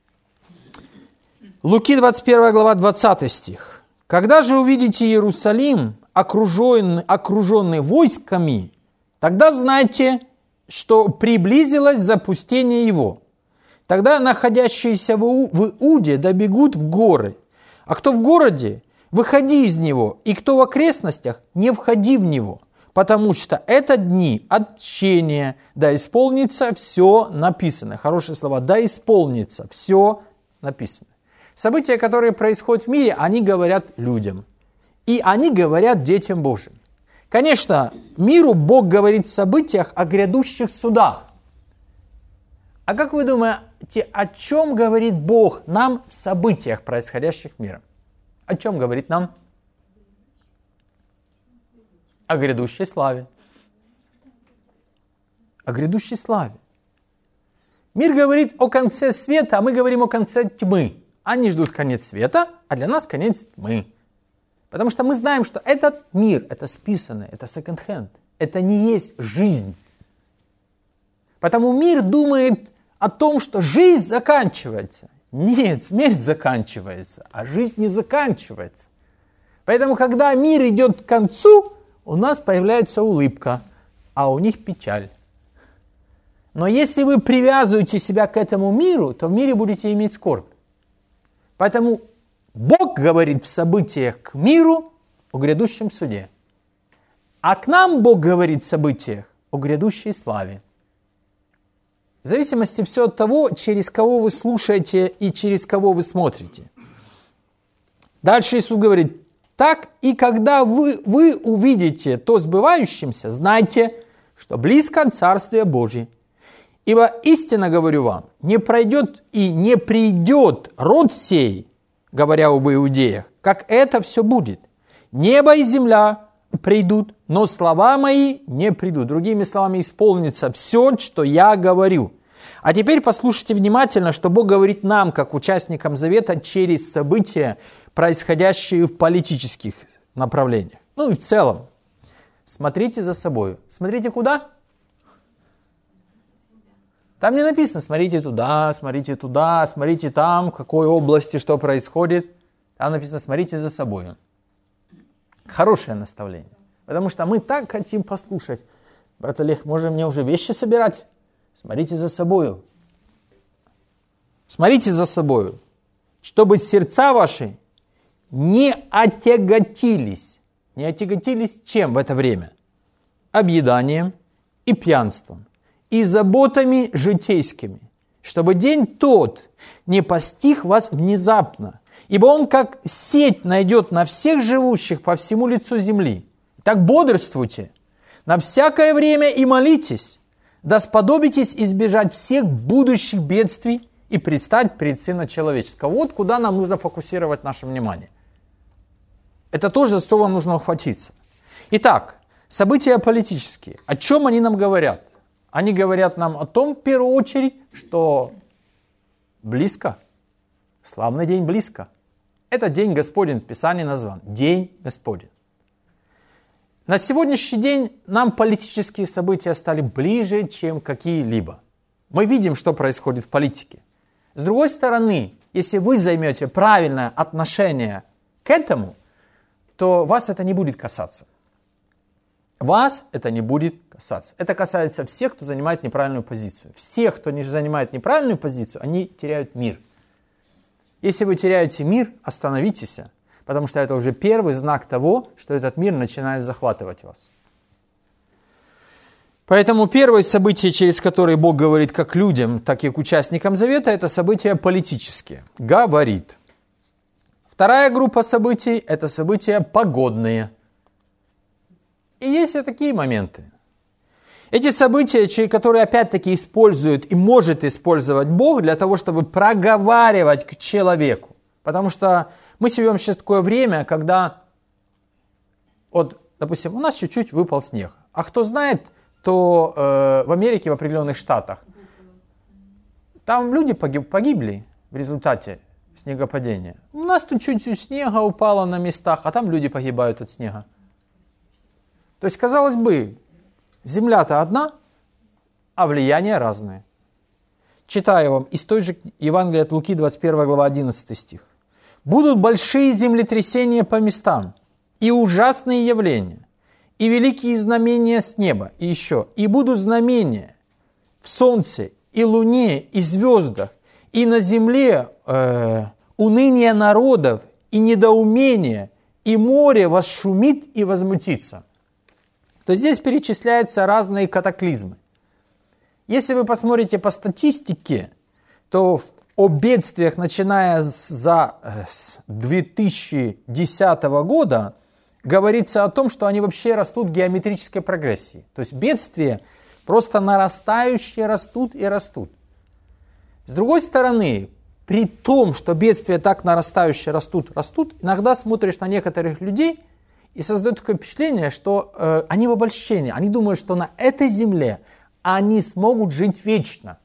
Луки двадцать первая глава, двадцатый стих. «Когда же увидите Иерусалим, окруженный, окруженный войсками, тогда знайте, что приблизилось запустение его. Тогда находящиеся в Иуде добегут в горы. А кто в городе, выходи из него, и кто в окрестностях, не входи в него, потому что это дни отщения, да исполнится все написано. Хорошие слова, да исполнится все написано. События, которые происходят в мире, они говорят людям. И они говорят детям Божьим. Конечно, миру Бог говорит в событиях о грядущих судах. А как вы думаете, о чем говорит Бог нам в событиях, происходящих миром? О чем говорит нам? О грядущей славе. О грядущей славе. Мир говорит о конце света, а мы говорим о конце тьмы. Они ждут конец света, а для нас конец тьмы. Потому что мы знаем, что этот мир, это списанное, это секонд-хенд. Это не есть жизнь. Потому мир думает о том, что жизнь заканчивается. Нет, смерть заканчивается, а жизнь не заканчивается. Поэтому, когда мир идет к концу, у нас появляется улыбка, а у них печаль. Но если вы привязываете себя к этому миру, то в мире будете иметь скорбь. Поэтому Бог говорит в событиях к миру о грядущем суде. А к нам Бог говорит в событиях о грядущей славе. В зависимости все от того, через кого вы слушаете и через кого вы смотрите. Дальше Иисус говорит: так и когда вы, вы увидите то сбывающимся, знайте, что близко Царствие Божие. Ибо истинно говорю вам, не пройдет и не придет род сей, говоря об иудеях, как это все будет. Небо и земля придут, но слова мои не придут. Другими словами, исполнится все, что я говорю. А теперь послушайте внимательно, что Бог говорит нам, как участникам Завета, через события, происходящие в политических направлениях. Ну и в целом. Смотрите за собой. Смотрите куда? Там не написано, смотрите туда, смотрите туда, смотрите там, в какой области что происходит. Там написано, смотрите за собой. Хорошее наставление. Потому что мы так хотим послушать. Брат Олег, может мне уже вещи собирать? Смотрите за собою. Смотрите за собою, чтобы сердца ваши не отяготились. Не отяготились чем в это время? Объеданием и пьянством, и заботами житейскими, чтобы день тот не постиг вас внезапно, ибо он как сеть найдет на всех живущих по всему лицу земли. Так бодрствуйте на всякое время и молитесь, да сподобитесь избежать всех будущих бедствий и предстать пред Сына Человеческого. Вот куда нам нужно фокусировать наше внимание. Это то, за что вам нужно ухватиться. Итак, события политические. О чем они нам говорят? Они говорят нам о том, в первую очередь, что близко, славный день близко. Это день Господень, в Писании назван. День Господень. На сегодняшний день нам политические события стали ближе, чем какие-либо. Мы видим, что происходит в политике. С другой стороны, если вы займете правильное отношение к этому, то вас это не будет касаться. Вас это не будет касаться. Это касается всех, кто занимает неправильную позицию. Всех, кто не занимает неправильную позицию, они теряют мир. Если вы теряете мир, остановитесь, потому что это уже первый знак того, что этот мир начинает захватывать вас. Поэтому первое событие, через которое Бог говорит как к людям, так и к участникам Завета, это события политические. Говорит. Вторая группа событий – это события погодные. И есть и такие моменты. Эти события, которые опять-таки использует и может использовать Бог для того, чтобы проговаривать к человеку. Потому что мы живем сейчас в такое время, когда, вот, допустим, у нас чуть-чуть выпал снег. А кто знает, то э, в Америке, в определенных штатах, там люди погиб, погибли в результате снегопадения. У нас тут чуть-чуть снега упало на местах, а там люди погибают от снега. То есть, казалось бы, земля-то одна, а влияния разные. Читаю вам из той же Евангелия от Луки, двадцать первая глава, одиннадцатый стих. «Будут большие землетрясения по местам, и ужасные явления, и великие знамения с неба, и еще, и будут знамения в солнце, и луне, и звездах, и на земле э, уныние народов, и недоумение, и море восшумит и возмутится. То есть здесь перечисляются разные катаклизмы. Если вы посмотрите по статистике, то о бедствиях, начиная за с две тысячи десятого года, говорится о том, что они вообще растут в геометрической прогрессии. То есть бедствия просто нарастающие растут и растут. С другой стороны, при том, что бедствия так нарастающие растут, растут, иногда смотришь на некоторых людей и создает такое впечатление, что э, они в обольщении, они думают, что на этой земле они смогут жить вечно.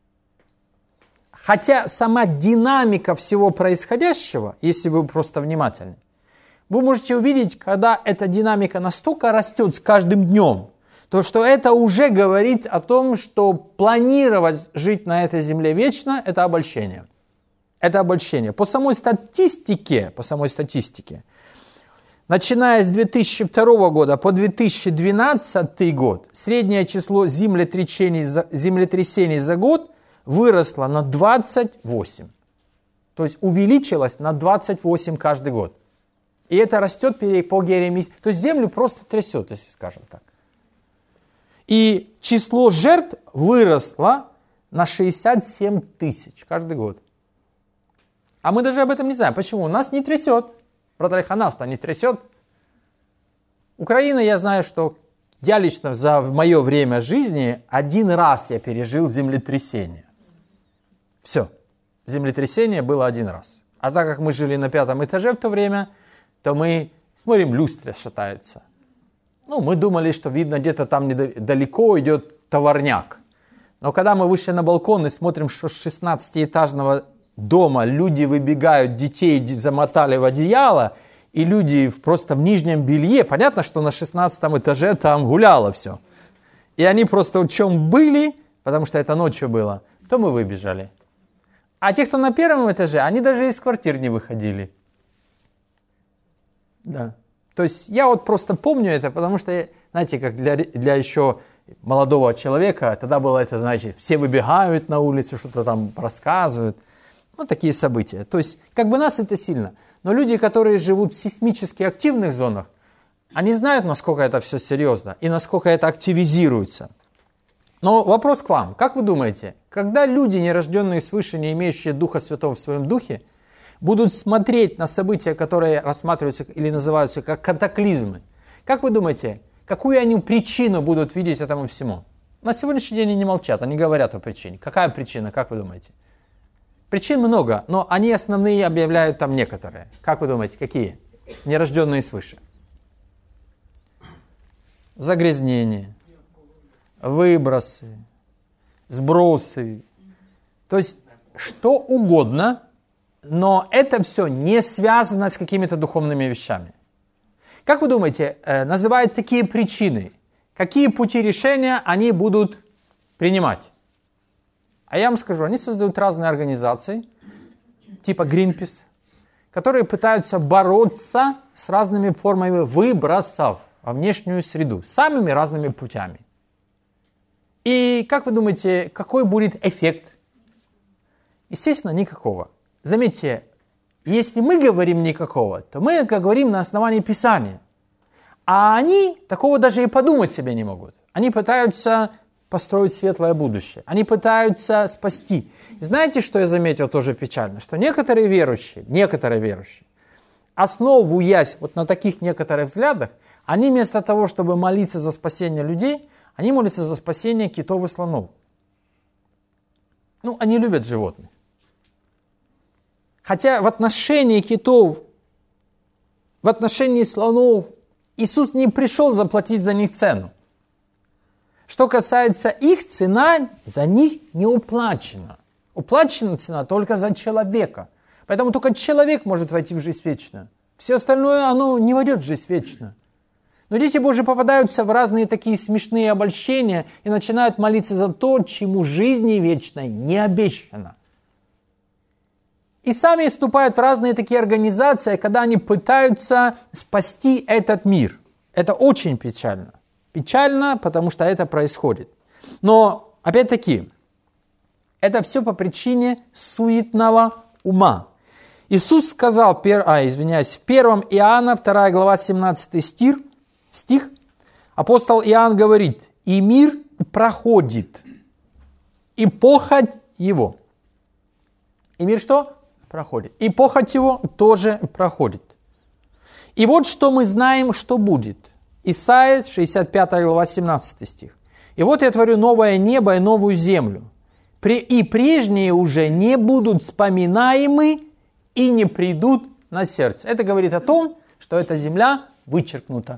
Хотя сама динамика всего происходящего, если вы просто внимательны, вы можете увидеть, когда эта динамика настолько растет с каждым днем, то что это уже говорит о том, что планировать жить на этой земле вечно – это обольщение. Это обольщение. По самой статистике, по самой статистике, начиная с две тысячи второго года по две тысячи двенадцатый год, среднее число землетрясений за, землетрясений за год выросло на двадцать восемь. То есть увеличилось на двадцать восемь каждый год. И это растет по геометрии. То есть землю просто трясет, если скажем так. И число жертв выросло на шестьдесят семь тысяч каждый год. А мы даже об этом не знаем. Почему? Нас не трясет. Брат Олег, а нас-то не трясет. Украина, я знаю, что я лично за мое время жизни один раз я пережил землетрясение. Все. Землетрясение было один раз. А так как мы жили на пятом этаже в то время, то мы смотрим, люстра шатается. Ну, мы думали, что видно где-то там недалеко идет товарняк. Но когда мы вышли на балкон и смотрим, что с шестнадцатиэтажного дома люди выбегают, детей замотали в одеяло, и люди просто в нижнем белье, понятно, что на шестнадцатом этаже там гуляло все. И они просто в чем были, потому что это ночью было, то мы выбежали. А те, кто на первом этаже, они даже из квартир не выходили. Да. То есть я вот просто помню это, потому что, знаете, как для, для еще молодого человека, тогда было это, знаете, все выбегают на улицу, что-то там рассказывают. Ну, такие события. То есть, как бы нас это сильно. Но люди, которые живут в сейсмически активных зонах, они знают, насколько это все серьезно и насколько это активизируется. Но вопрос к вам. Как вы думаете, когда люди, нерожденные свыше, не имеющие Духа Святого в своем духе, будут смотреть на события, которые рассматриваются или называются как катаклизмы, как вы думаете, какую они причину будут видеть этому всему? На сегодняшний день они не молчат, они говорят о причине. Какая причина, как вы думаете? Причин много, но они основные объявляют там некоторые. Как вы думаете, какие? Нерожденные свыше. Загрязнение, выбросы, сбросы. То есть что угодно, но это все не связано с какими-то духовными вещами. Как вы думаете, называют такие причины? Какие пути решения они будут принимать? А я вам скажу, они создают разные организации, типа Greenpeace, которые пытаются бороться с разными формами выбросов во внешнюю среду, самыми разными путями. И как вы думаете, какой будет эффект? Естественно, никакого. Заметьте, если мы говорим никакого, то мы говорим на основании Писания. А они такого даже и подумать себе не могут. Они пытаются построить светлое будущее. Они пытаются спасти. Знаете, что я заметил тоже печально? Что некоторые верующие, некоторые верующие, основываясь вот на таких некоторых взглядах, они вместо того, чтобы молиться за спасение людей, они молятся за спасение китов и слонов. Ну, они любят животных. Хотя в отношении китов, в отношении слонов Иисус не пришел заплатить за них цену. Что касается их, цена за них не уплачена. Уплачена цена только за человека. Поэтому только человек может войти в жизнь вечную. Все остальное, оно не войдет в жизнь вечную. Но дети Божьи попадаются в разные такие смешные обольщения и начинают молиться за то, чему жизни вечной не обещано. И сами вступают в разные такие организации, когда они пытаются спасти этот мир. Это очень печально. Печально, потому что это происходит. Но, опять-таки, Это все по причине суетного ума. Иисус сказал, а, извиняюсь, в первом Иоанна, вторая глава, семнадцатый стих, стих, апостол Иоанн говорит, «И мир проходит, и похоть его». И мир что? Проходит. И похоть его тоже проходит. И вот что мы знаем, что будет. Исайя, шестьдесят пятая глава, семнадцатый стих. «И вот я творю новое небо и новую землю, и прежние уже не будут вспоминаемы и не придут на сердце». Это говорит о том, что эта земля вычеркнута.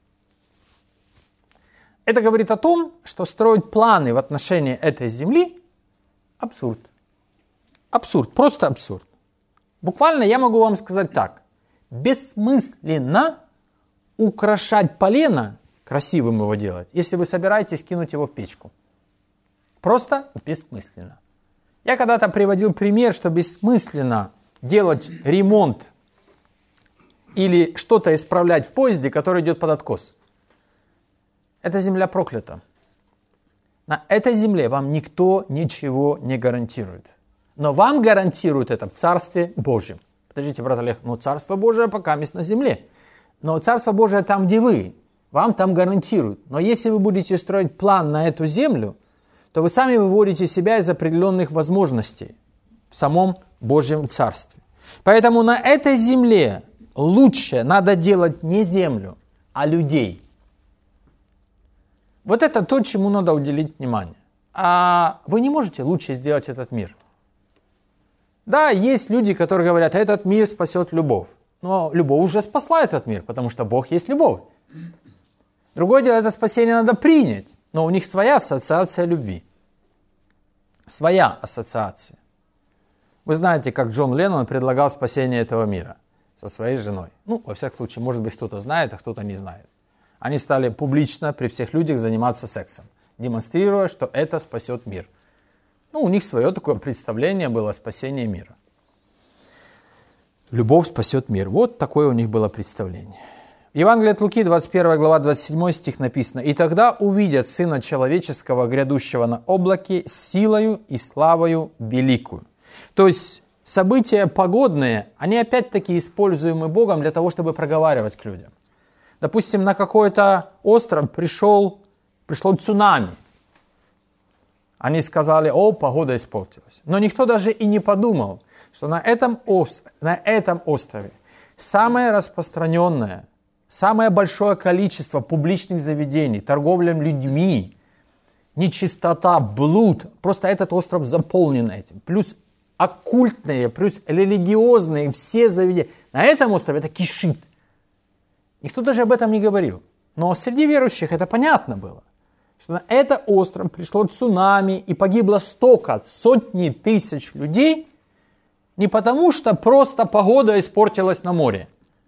Это говорит о том, что строить планы в отношении этой земли – абсурд. Абсурд, просто абсурд. Буквально я могу вам сказать так. Бессмысленно украшать полено, красивым его делать, если вы собираетесь кинуть его в печку. Просто бессмысленно. Я когда-то приводил пример, что бессмысленно делать ремонт или что-то исправлять в поезде, который идет под откос. Эта земля проклята. На этой земле вам никто ничего не гарантирует. Но вам гарантируют это в Царстве Божьем. Подождите, брат Олег, ну Царство Божие пока мест на земле. Но Царство Божие там, где вы. Вам там гарантируют. Но если вы будете строить план на эту землю, то вы сами выводите себя из определенных возможностей в самом Божьем Царстве. Поэтому на этой земле лучше надо делать не землю, а людей. Вот это то, чему надо уделить внимание. А вы не можете лучше сделать этот мир. Да, есть люди, которые говорят, этот мир спасет любовь. Но любовь уже спасла этот мир, потому что Бог есть любовь. Другое дело, это спасение надо принять. Но у них своя ассоциация любви. Своя ассоциация. Вы знаете, как Джон Леннон предлагал спасение этого мира со своей женой. Ну, во всяком случае, может быть, кто-то знает, а кто-то не знает. Они стали публично при всех людях заниматься сексом, демонстрируя, что это спасет мир. Ну, у них свое такое представление было о спасении мира. Любовь спасет мир. Вот такое у них было представление. В Евангелии от Луки, двадцать первая глава, двадцать седьмой стих написано: «И тогда увидят Сына Человеческого, грядущего на облаке, силою и славою великую». То есть события погодные, они опять-таки используемы Богом для того, чтобы проговаривать к людям. Допустим, на какой-то остров пришел, пришло цунами. Они сказали, о, погода испортилась. Но никто даже и не подумал, что на этом, на этом острове самое распространенное, самое большое количество публичных заведений, торговля людьми, нечистота, блуд. Просто этот остров заполнен этим. Плюс оккультные, плюс религиозные, все заведения. На этом острове это кишит. Никто даже об этом не говорил. Но среди верующих это понятно было, что на этот остров пришло цунами и погибло столько, сотни тысяч людей, не потому что просто погода испортилась на море,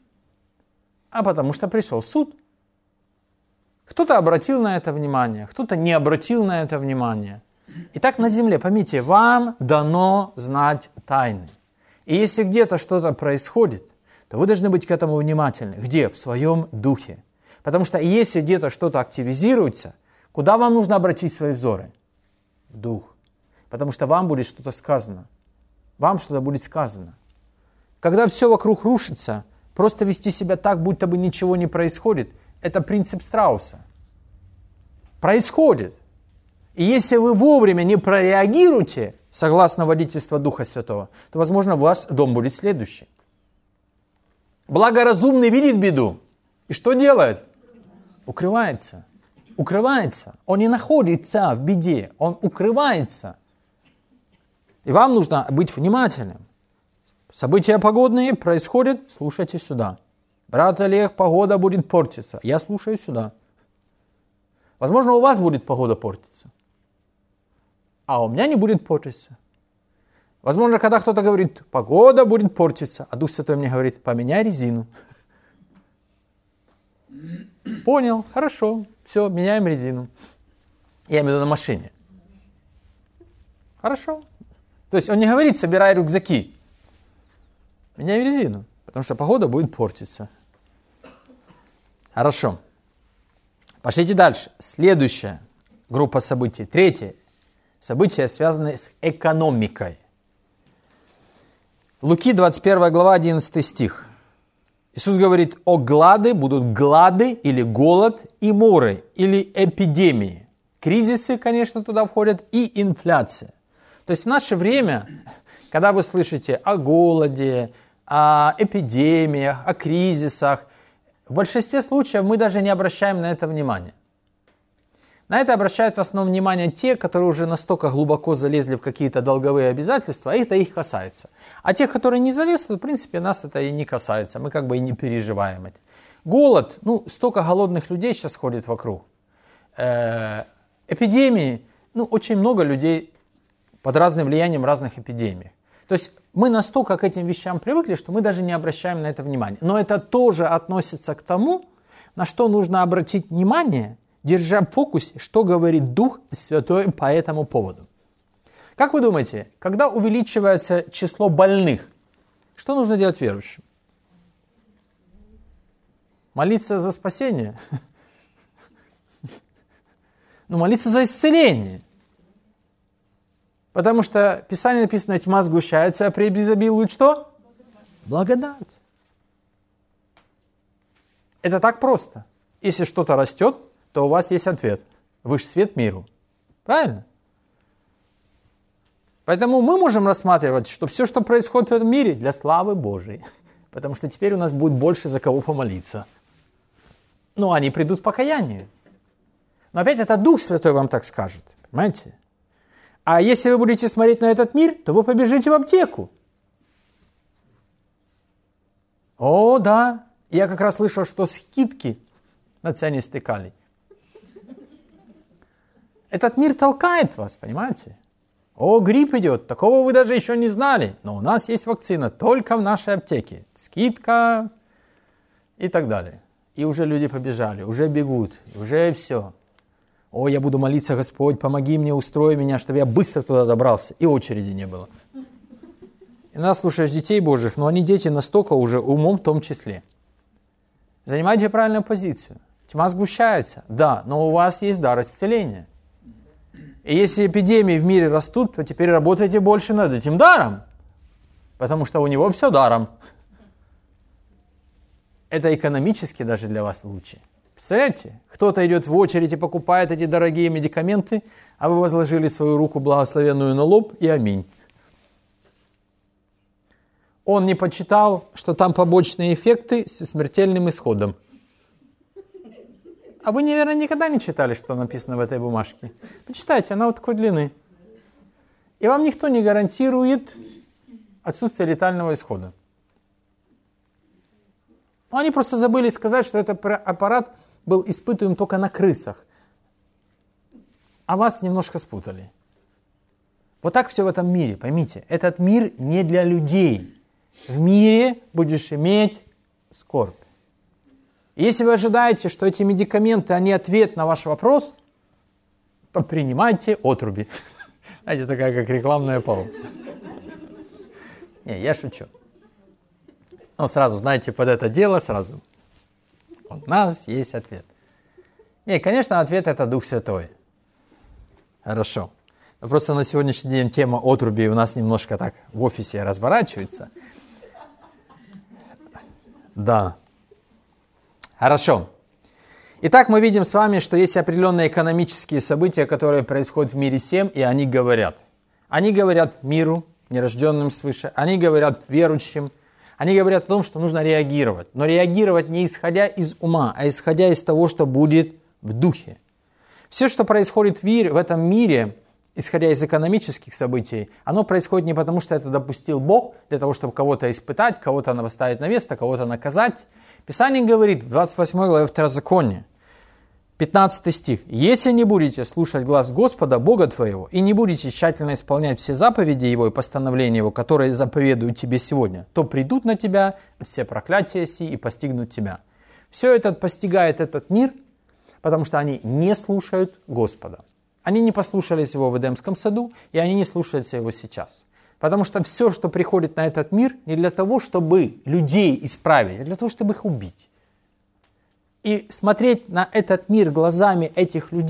а потому что пришел суд. Кто-то обратил на это внимание, кто-то не обратил на это внимание. Итак, на земле, поймите, вам дано знать тайны. И если где-то что-то происходит, то вы должны быть к этому внимательны. Где? В своем духе. Потому что если где-то что-то активизируется, куда вам нужно обратить свои взоры? В дух. Потому что вам будет что-то сказано. Вам что-то будет сказано. Когда все вокруг рушится, просто вести себя так, будто бы ничего не происходит, это принцип страуса. Происходит. И если вы вовремя не прореагируете, согласно водительству Духа Святого, то, возможно, у вас дом будет следующий. Благоразумный видит беду. И что делает? Укрывается. Укрывается. Он не находится в беде. Он укрывается. И вам нужно быть внимательным. События погодные происходят, слушайте сюда. Брат Олег, погода будет портиться. Я слушаю сюда. Возможно, у вас будет погода портиться. А у меня не будет портиться. Возможно, когда кто-то говорит, погода будет портиться, а Дух Святой мне говорит, поменяй резину. Понял, хорошо, все, меняем резину. Я имею в виду на машине. Хорошо. То есть он не говорит, собирай рюкзаки. Меняй резину, потому что погода будет портиться. Хорошо. Пошлите дальше. Следующая группа событий. Третья. События, связанные с экономикой. Луки, двадцать первая глава, одиннадцатый стих. Иисус говорит, о глады будут глады или голод и моры, или эпидемии. Кризисы, конечно, туда входят, и инфляция. То есть в наше время, когда вы слышите о голоде, о эпидемиях, о кризисах, в большинстве случаев мы даже не обращаем на это внимания. На это обращают в основном внимание те, которые уже настолько глубоко залезли в какие-то долговые обязательства, а это их касается. А тех, которые не залезли, в принципе, нас это и не касается, мы как бы и не переживаем это. Голод, ну, столько голодных людей сейчас ходит вокруг. Эпидемии, ну, очень много людей под разным влиянием разных эпидемий. То есть мы настолько к этим вещам привыкли, что мы даже не обращаем на это внимания. Но это тоже относится к тому, на что нужно обратить внимание, держа в фокусе, что говорит Дух Святой по этому поводу. Как вы думаете, когда увеличивается число больных, что нужно делать верующим? Молиться за спасение? Ну, молиться за исцеление. Потому что в Писании написано, тьма сгущается, а преизобилует что? Благодать. Это так просто. Если что-то растет, то у вас есть ответ. Вы же свет миру. Правильно? Поэтому мы можем рассматривать, что все, что происходит в этом мире, для славы Божией. Потому что теперь у нас будет больше за кого помолиться. Но они придут к покаянию. Но опять это Дух Святой вам так скажет. Понимаете? А если вы будете смотреть на этот мир, то вы побежите в аптеку. О, да. Я как раз слышал, что скидки на цианистый калий. Этот мир толкает вас, понимаете? О, грипп идет, такого вы даже еще не знали. Но у нас есть вакцина только в нашей аптеке. Скидка и так далее. И уже люди побежали, уже бегут, уже все. О, я буду молиться, Господь, помоги мне, устрой меня, чтобы я быстро туда добрался. И очереди не было. Иногда слушаешь детей Божьих, но они дети настолько уже умом в том числе. Занимайте правильную позицию. Тьма сгущается, да, но у вас есть дар исцеления. И если эпидемии в мире растут, то теперь работайте больше над этим даром. Потому что у него все даром. Это экономически даже для вас лучше. Представляете? Кто-то идет в очередь и покупает эти дорогие медикаменты, а вы возложили свою руку благословенную на лоб и аминь. Он не почитал, что там побочные эффекты со смертельным исходом. А вы, наверное, никогда не читали, что написано в этой бумажке. Почитайте, она вот такой длины. И вам никто не гарантирует отсутствие летального исхода. Они просто забыли сказать, что этот аппарат был испытываем только на крысах. А вас немножко спутали. Вот так все в этом мире, поймите. Этот мир не для людей. В мире будешь иметь скорбь. Если вы ожидаете, что эти медикаменты, они ответ на ваш вопрос, принимайте отруби. Знаете, такая как рекламная пауза. Не, я шучу. Ну, сразу, знаете, под это дело сразу. У нас есть ответ. Не, конечно, ответ это Дух Святой. Хорошо. Но просто на сегодняшний день тема отруби у нас немножко так в офисе разворачивается. Да. Хорошо. Итак, мы видим с вами, что есть определенные экономические события, которые происходят в мире всем, и они говорят. Они говорят миру, нерожденным свыше, они говорят верующим, они говорят о том, что нужно реагировать. Но реагировать не исходя из ума, а исходя из того, что будет в духе. Все, что происходит в, мире, в этом мире, исходя из экономических событий, оно происходит не потому, что это допустил Бог, для того, чтобы кого-то испытать, кого-то поставить на место, кого-то наказать. Писание говорит в двадцать восьмой главе Второзакония, пятнадцатый стих. «Если не будете слушать глас Господа, Бога твоего, и не будете тщательно исполнять все заповеди Его и постановления Его, которые заповедуют тебе сегодня, то придут на тебя все проклятия сии и постигнут тебя». Все это постигает этот мир, потому что они не слушают Господа. Они не послушались Его в Эдемском саду, и они не слушаются Его сейчас. Потому что все, что приходит на этот мир, не для того, чтобы людей исправить, а для того, чтобы их убить. И смотреть на этот мир глазами этих людей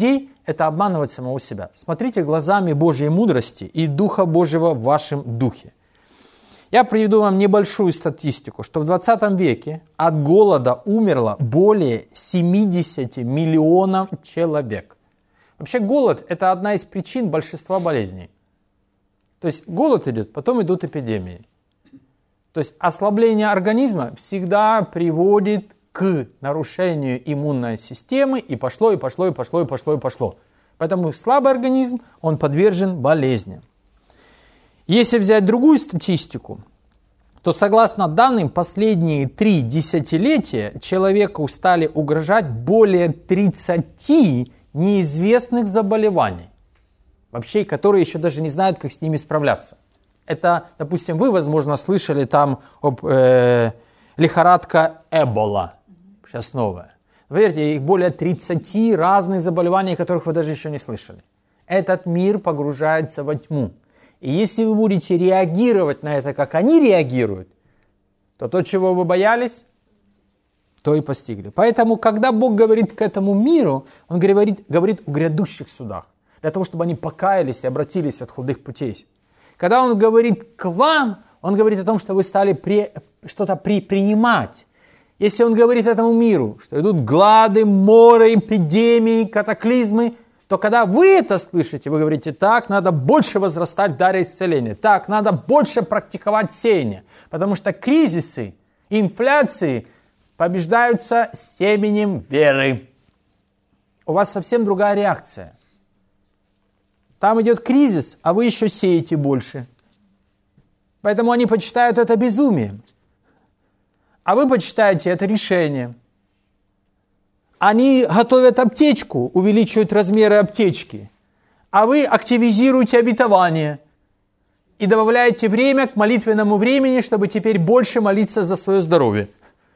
– это обманывать самого себя. Смотрите глазами Божьей мудрости и Духа Божьего в вашем духе. Я приведу вам небольшую статистику, что в двадцатом веке от голода умерло более семьдесят миллионов человек. Вообще голод – это одна из причин большинства болезней. То есть голод идет, потом идут эпидемии. То есть ослабление организма всегда приводит к нарушению иммунной системы, и пошло, и пошло, и пошло, и пошло, и пошло. Поэтому слабый организм, он подвержен болезням. Если взять другую статистику, то согласно данным, последние три десятилетия человеку стали угрожать более тридцати неизвестных заболеваний, вообще, которые еще даже не знают, как с ними справляться. Это, допустим, вы, возможно, слышали там об э, лихорадка Эбола, сейчас новая. Поверьте, их более тридцати разных заболеваний, о которых вы даже еще не слышали. Этот мир погружается во тьму. И если вы будете реагировать на это, как они реагируют, то то, чего вы боялись, то и постигли. Поэтому, когда Бог говорит к этому миру, Он говорит, говорит о грядущих судах, для того, чтобы они покаялись и обратились от худых путей. Когда Он говорит к вам, Он говорит о том, что вы стали при, что-то предпринимать. Если Он говорит этому миру, что идут глады, моры, эпидемии, катаклизмы, то когда вы это слышите, вы говорите, так, надо больше возрастать в даре исцеления, так, надо больше практиковать сеяние, потому что кризисы, инфляции побеждаются семенем веры. У вас совсем другая реакция. Там идет кризис, а вы еще сеете больше. Поэтому они почитают это безумием. А вы почитаете это решением. Они готовят аптечку, увеличивают размеры аптечки, а вы активизируете обетование и добавляете время к молитвенному времени, чтобы теперь больше молиться за свое здоровье.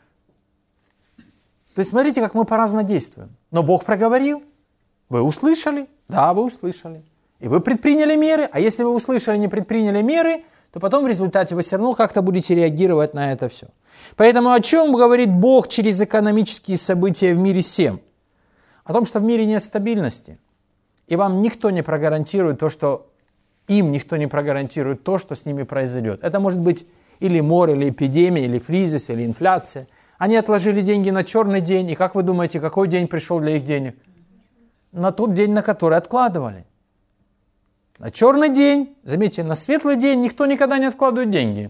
То есть смотрите, как мы по-разному действуем. Но Бог проговорил, вы услышали, да, вы услышали, и вы предприняли меры, а если вы услышали, не предприняли меры, то потом в результате вы все равно как-то будете реагировать на это все. Поэтому о чем говорит Бог через экономические события в мире сем? О том, что в мире нет стабильности. И вам никто не прогарантирует то, что им никто не прогарантирует то, что с ними произойдет. Это может быть или мор, или эпидемия, или кризис, или инфляция. Они отложили деньги на черный день, и как вы думаете, какой день пришел для их денег? На тот день, на который откладывали. На черный день, заметьте, на светлый день никто никогда не откладывает деньги.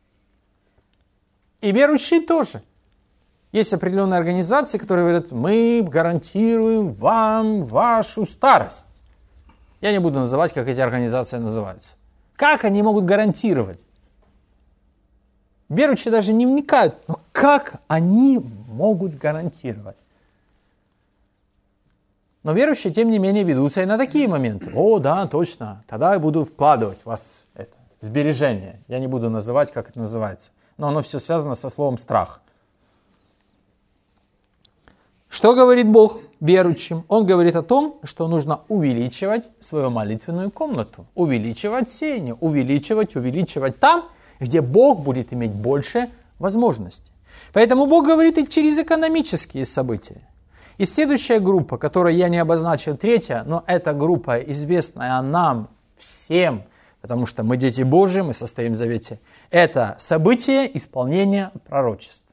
И верующие тоже. Есть определенные организации, которые говорят, мы гарантируем вам вашу старость. Я не буду называть, как эти организации называются. Как они могут гарантировать? Верующие даже не вникают, но как они могут гарантировать? Но верующие, тем не менее, ведутся и на такие моменты. О, да, точно, тогда я буду вкладывать в вас это, сбережения. Я не буду называть, как это называется. Но оно все связано со словом страх. Что говорит Бог верующим? Он говорит о том, что нужно увеличивать свою молитвенную комнату, увеличивать сеяние, увеличивать, увеличивать там, где Бог будет иметь больше возможностей. Поэтому Бог говорит и через экономические события. И следующая группа, которую я не обозначил, третья, но эта группа известная нам всем, потому что мы дети Божьи, мы состоим в завете, это событие исполнения пророчеств.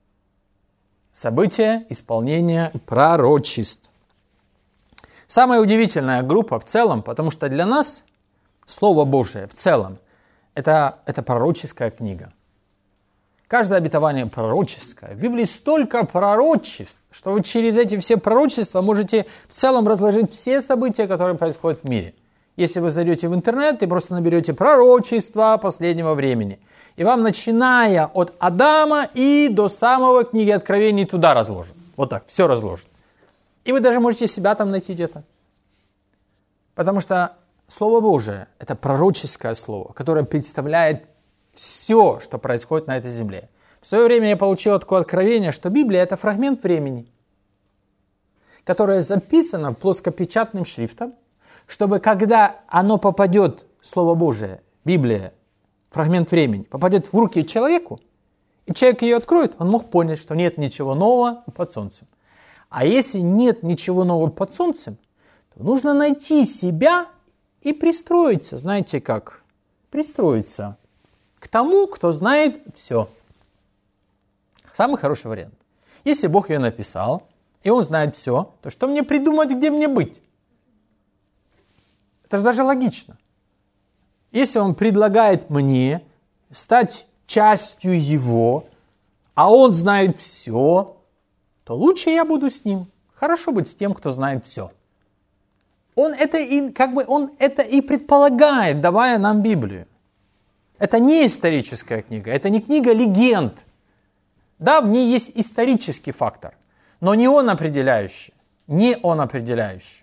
Событие исполнения пророчеств. Самая удивительная группа в целом, потому что для нас Слово Божие в целом это, это пророческая книга. Каждое обетование пророческое. В Библии столько пророчеств, что вы через эти все пророчества можете в целом разложить все события, которые происходят в мире. Если вы зайдете в интернет и просто наберете пророчества последнего времени, и вам, начиная от Адама и до самого книги Откровений, туда разложат. Вот так, все разложат. И вы даже можете себя там найти где-то. Потому что Слово Божие – это пророческое слово, которое представляет все, что происходит на этой земле. В свое время я получил такое откровение, что Библия – это фрагмент времени, которое записано плоскопечатным шрифтом, чтобы когда оно попадет, Слово Божие, Библия, фрагмент времени, попадет в руки человеку, и человек ее откроет, он мог понять, что нет ничего нового под солнцем. А если нет ничего нового под солнцем, нужно найти себя и пристроиться. Знаете как? Пристроиться к тому, кто знает все. Самый хороший вариант. Если Бог ее написал, и Он знает все, то что мне придумать, где мне быть? Это же даже логично. Если Он предлагает мне стать частью Его, а Он знает все, то лучше я буду с Ним. Хорошо быть с тем, кто знает все. Он это и, как бы, он это и предполагает, давая нам Библию. Это не историческая книга, это не книга легенд. Да, в ней есть исторический фактор, но не он определяющий. Не он определяющий.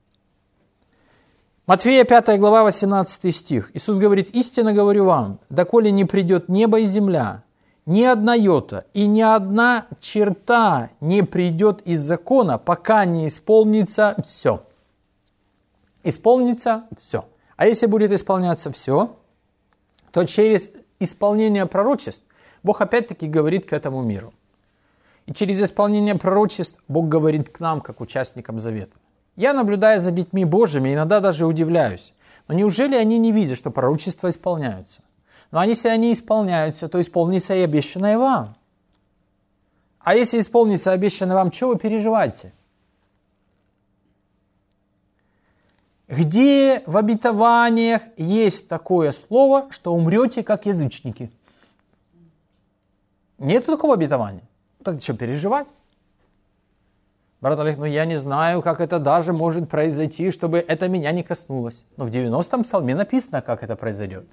Матфея пятая глава, восемнадцатый стих. Иисус говорит: «Истинно говорю вам, доколе не придет небо и земля, ни одна йота и ни одна черта не придет из закона, пока не исполнится все». Исполнится все. А если будет исполняться все, то через исполнение пророчеств Бог опять-таки говорит к этому миру. И через исполнение пророчеств Бог говорит к нам, как участникам завета. Я, наблюдая за детьми Божьими, иногда даже удивляюсь. Но неужели они не видят, что пророчества исполняются? Но если они исполняются, то исполнится и обещанное вам. А если исполнится обещанное вам, чего вы переживаете? Где в обетованиях есть такое слово, что умрете, как язычники? Нет такого обетования. Так что переживать? Брат Олег, ну я не знаю, как это даже может произойти, чтобы это меня не коснулось. Но в девяностом псалме написано, как это произойдет.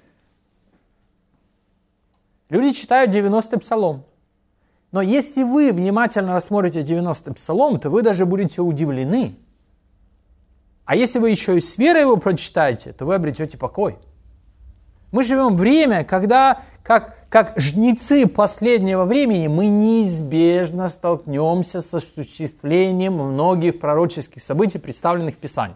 Люди читают девяностый псалом. Но если вы внимательно рассмотрите девяностый псалом, то вы даже будете удивлены. А если вы еще и с верой его прочитаете, то вы обретете покой. Мы живем в время, когда, как, как жнецы последнего времени, мы неизбежно столкнемся с осуществлением многих пророческих событий, представленных в Писании.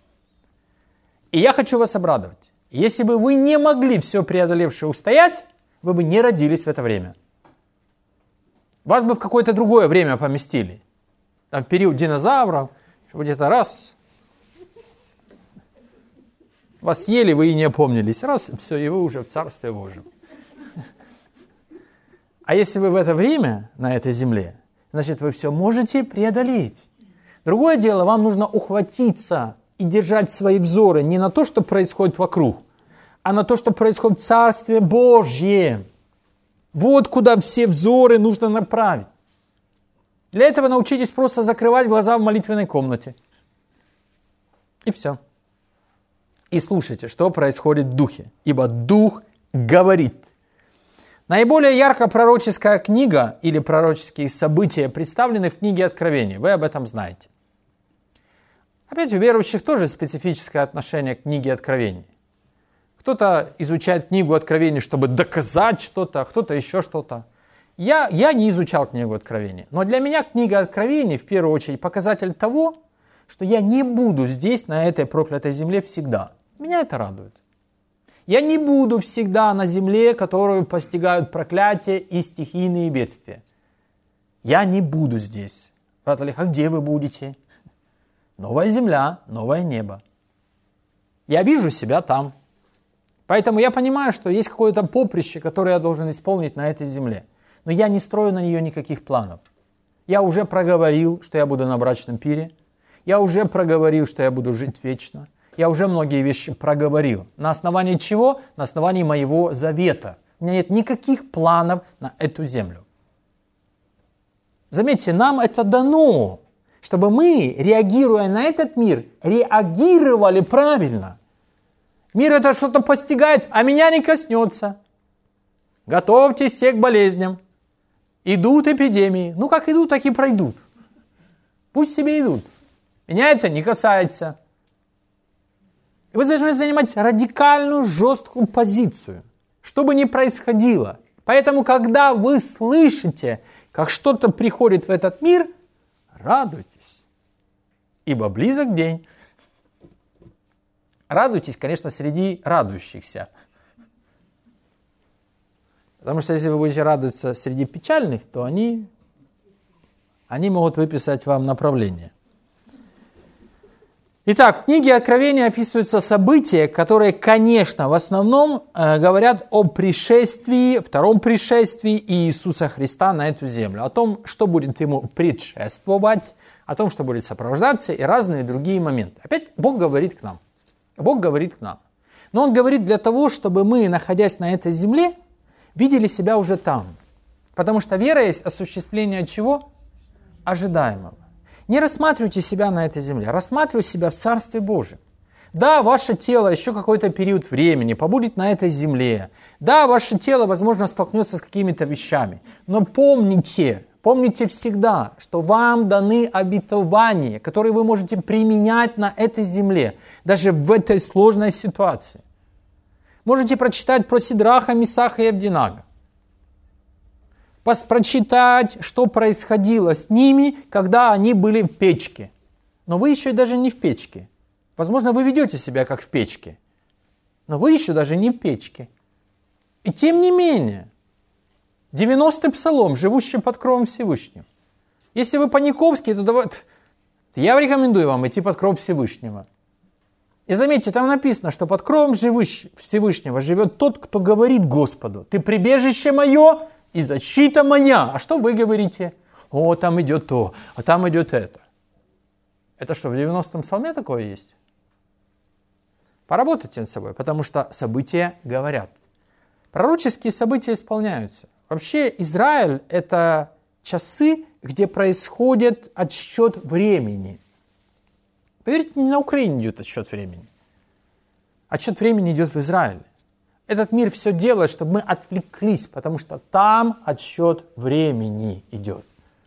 И я хочу вас обрадовать. Если бы вы не могли все преодолевшее устоять, вы бы не родились в это время. Вас бы в какое-то другое время поместили. Там, в период динозавров, чтобы где-то раз... Вас съели, вы и не опомнились. Раз, все, и вы уже в Царстве Божьем. А если вы в это время на этой земле, значит, вы все можете преодолеть. Другое дело, вам нужно ухватиться и держать свои взоры не на то, что происходит вокруг, а на то, что происходит в Царстве Божьем. Вот куда все взоры нужно направить. Для этого научитесь просто закрывать глаза в молитвенной комнате. И все. И слушайте, что происходит в Духе. Ибо Дух говорит. Наиболее ярко пророческая книга или пророческие события представлены в книге Откровения. Вы об этом знаете. Опять у верующих тоже специфическое отношение к книге Откровения. Кто-то изучает книгу Откровения, чтобы доказать что-то, кто-то еще что-то. Я, я не изучал книгу Откровения. Но для меня книга Откровения в первую очередь показатель того, что я не буду здесь, на этой проклятой земле всегда. Меня это радует. Я не буду всегда на земле, которую постигают проклятия и стихийные бедствия. Я не буду здесь. Брат Олег, а где вы будете? Новая земля, новое небо. Я вижу себя там. Поэтому я понимаю, что есть какое-то поприще, которое я должен исполнить на этой земле. Но я не строю на нее никаких планов. Я уже проговорил, что я буду на брачном пире. Я уже проговорил, что я буду жить вечно. Я уже многие вещи проговорил. На основании чего? На основании моего завета. У меня нет никаких планов на эту землю. Заметьте, нам это дано, чтобы мы, реагируя на этот мир, реагировали правильно. Мир это что-то постигает, а меня не коснется. Готовьтесь все к болезням. Идут эпидемии. Ну как идут, так и пройдут. Пусть себе идут. Меня это не касается. И вы должны занимать радикальную, жесткую позицию, что бы ни происходило. Поэтому, когда вы слышите, как что-то приходит в этот мир, радуйтесь, ибо близок день. Радуйтесь, конечно, среди радующихся. Потому что если вы будете радоваться среди печальных, то они, они могут выписать вам направление. Итак, в книге Откровения описываются события, которые, конечно, в основном э, говорят о пришествии, втором пришествии Иисуса Христа на эту землю, о том, что будет ему предшествовать, о том, что будет сопровождаться и разные другие моменты. Опять Бог говорит к нам. Бог говорит к нам. Но Он говорит для того, чтобы мы, находясь на этой земле, видели себя уже там. Потому что вера есть осуществление чего? Ожидаемого. Не рассматривайте себя на этой земле, рассматривайте себя в Царстве Божьем. Да, ваше тело еще какой-то период времени побудет на этой земле. Да, ваше тело, возможно, столкнется с какими-то вещами. Но помните, помните всегда, что вам даны обетования, которые вы можете применять на этой земле, даже в этой сложной ситуации. Можете прочитать про Сидраха, Мисаха и Авдинага. Прочитать, что происходило с ними, когда они были в печке. Но вы еще даже не в печке. Возможно, вы ведете себя как в печке. Но вы еще даже не в печке. И тем не менее, девяностый псалом, живущий под кровом Всевышнего. Если вы паниковский, то, давай, то я рекомендую вам идти под кров Всевышнего. И заметьте, там написано, что под кровом Всевышнего живет тот, кто говорит Господу: «Ты прибежище мое и защита моя». А что вы говорите? О, там идет то, а там идет это. Это что, в девяностом псалме такое есть? Поработайте над собой, потому что события говорят. Пророческие события исполняются. Вообще Израиль – это часы, где происходит отсчет времени. Поверьте, не на Украине идет отсчет времени. Отсчет времени идет в Израиле. Этот мир все делает, чтобы мы отвлеклись, потому что там отсчет времени идет.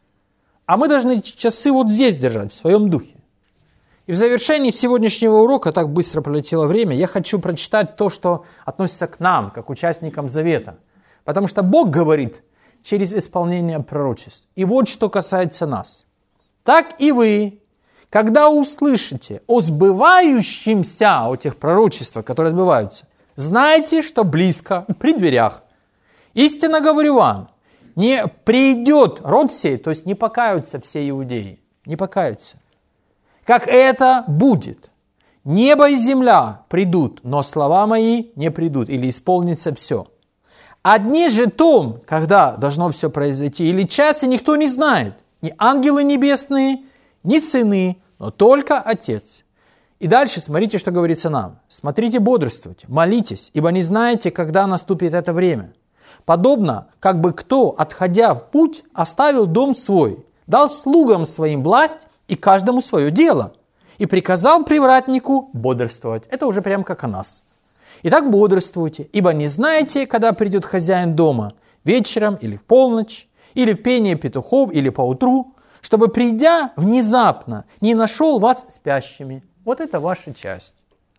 А мы должны часы вот здесь держать, в своем духе. И в завершении сегодняшнего урока, так быстро пролетело время, я хочу прочитать то, что относится к нам, как участникам Завета. Потому что Бог говорит через исполнение пророчеств. И вот что касается нас. Так и вы, когда услышите о сбывающемся, о тех пророчествах, которые сбываются, знайте, что близко, при дверях. Истинно говорю вам, не придет род сей, то есть не покаются все иудеи, не покаются. Как это будет? Небо и земля придут, но слова мои не придут, или исполнится все. Одни же том, когда должно все произойти, или часа никто не знает, ни ангелы небесные, ни сыны, но только Отец. И дальше смотрите, что говорится нам. Смотрите, бодрствуйте, молитесь, ибо не знаете, когда наступит это время. Подобно, как бы кто, отходя в путь, оставил дом свой, дал слугам своим власть и каждому свое дело, и приказал привратнику бодрствовать. Это уже прям как о нас. Итак, бодрствуйте, ибо не знаете, когда придет хозяин дома, вечером или в полночь, или в пение петухов, или поутру, чтобы, придя внезапно, не нашел вас спящими. Вот это ваша часть.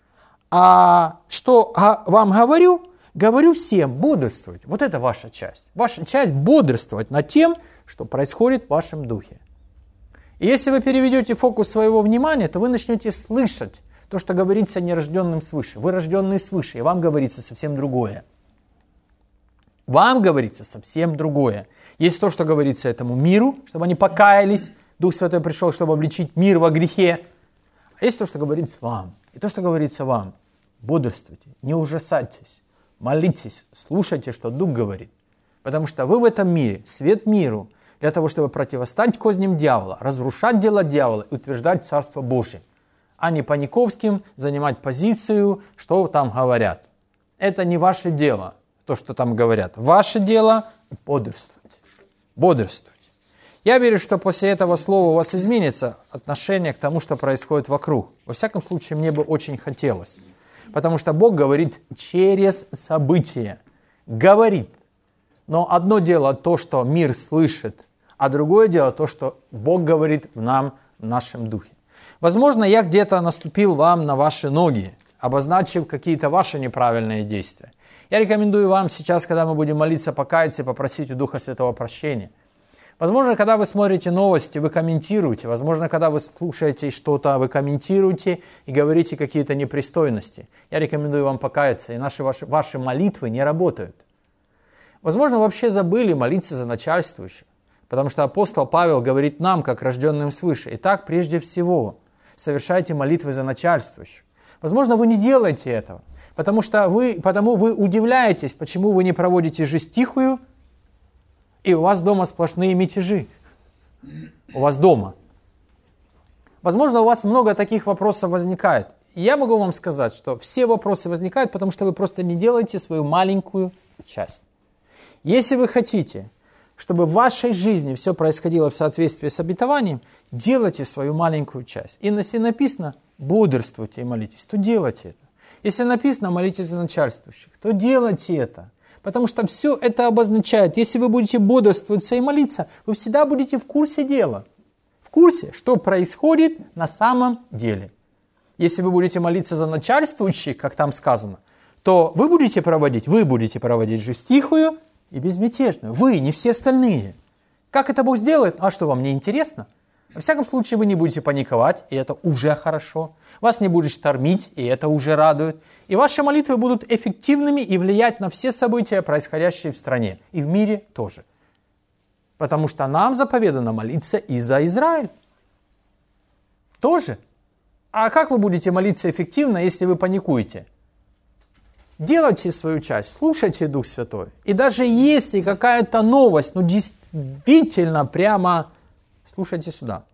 А что вам говорю? Говорю всем бодрствовать. Вот это ваша часть. Ваша часть бодрствовать над тем, что происходит в вашем духе. И если вы переведете фокус своего внимания, то вы начнете слышать то, что говорится нерожденным свыше. Вы рожденные свыше, и вам говорится совсем другое. Вам говорится совсем другое. Есть то, что говорится этому миру, чтобы они покаялись. Дух Святой пришел, чтобы обличить мир во грехе. А есть то, что говорится вам. И то, что говорится вам. Бодрствуйте, не ужасайтесь, молитесь, слушайте, что Дух говорит. Потому что вы в этом мире, свет миру, для того, чтобы противостать козням дьявола, разрушать дела дьявола и утверждать Царство Божие. А не паниковским занимать позицию, что там говорят. Это не ваше дело, то, что там говорят. Ваше дело – бодрствовать. Бодрствовать. Я верю, что после этого слова у вас изменится отношение к тому, что происходит вокруг. Во всяком случае, мне бы очень хотелось. Потому что Бог говорит через события. Говорит. Но одно дело то, что мир слышит, а другое дело то, что Бог говорит в нам, в нашем духе. Возможно, я где-то наступил вам на ваши ноги, обозначив какие-то ваши неправильные действия. Я рекомендую вам сейчас, когда мы будем молиться, покаяться и попросить у Духа Святого прощения. Возможно, когда вы смотрите новости, вы комментируете. Возможно, когда вы слушаете что-то, вы комментируете и говорите какие-то непристойности. Я рекомендую вам покаяться, и наши, ваши, ваши молитвы не работают. Возможно, вообще забыли молиться за начальствующих. Потому что апостол Павел говорит нам, как рожденным свыше. Итак, прежде всего, совершайте молитвы за начальствующих. Возможно, вы не делаете этого, потому что вы, потому вы удивляетесь, почему вы не проводите жизнь тихую, и у вас дома сплошные мятежи. У вас дома. Возможно, у вас много таких вопросов возникает. И я могу вам сказать, что все вопросы возникают, потому что вы просто не делаете свою маленькую часть. Если вы хотите, чтобы в вашей жизни все происходило в соответствии с обетованием, делайте свою маленькую часть. И если написано «бодрствуйте и молитесь», то делайте это. Если написано «молитесь за начальствующих», то делайте это. Потому что все это обозначает, если вы будете бодрствовать и молиться, вы всегда будете в курсе дела. В курсе, что происходит на самом деле. Если вы будете молиться за начальствующих, как там сказано, то вы будете проводить, вы будете проводить жизнь тихую и безмятежную. Вы, не все остальные. Как это Бог сделает? А что, вам не интересно? Во всяком случае, вы не будете паниковать, и это уже хорошо. Вас не будет штормить, и это уже радует. И ваши молитвы будут эффективными и влиять на все события, происходящие в стране. И в мире тоже. Потому что нам заповедано молиться и за Израиль. Тоже. А как вы будете молиться эффективно, если вы паникуете? Делайте свою часть, слушайте Дух Святой. И даже если какая-то новость, ну действительно прямо... Слушайте сюда.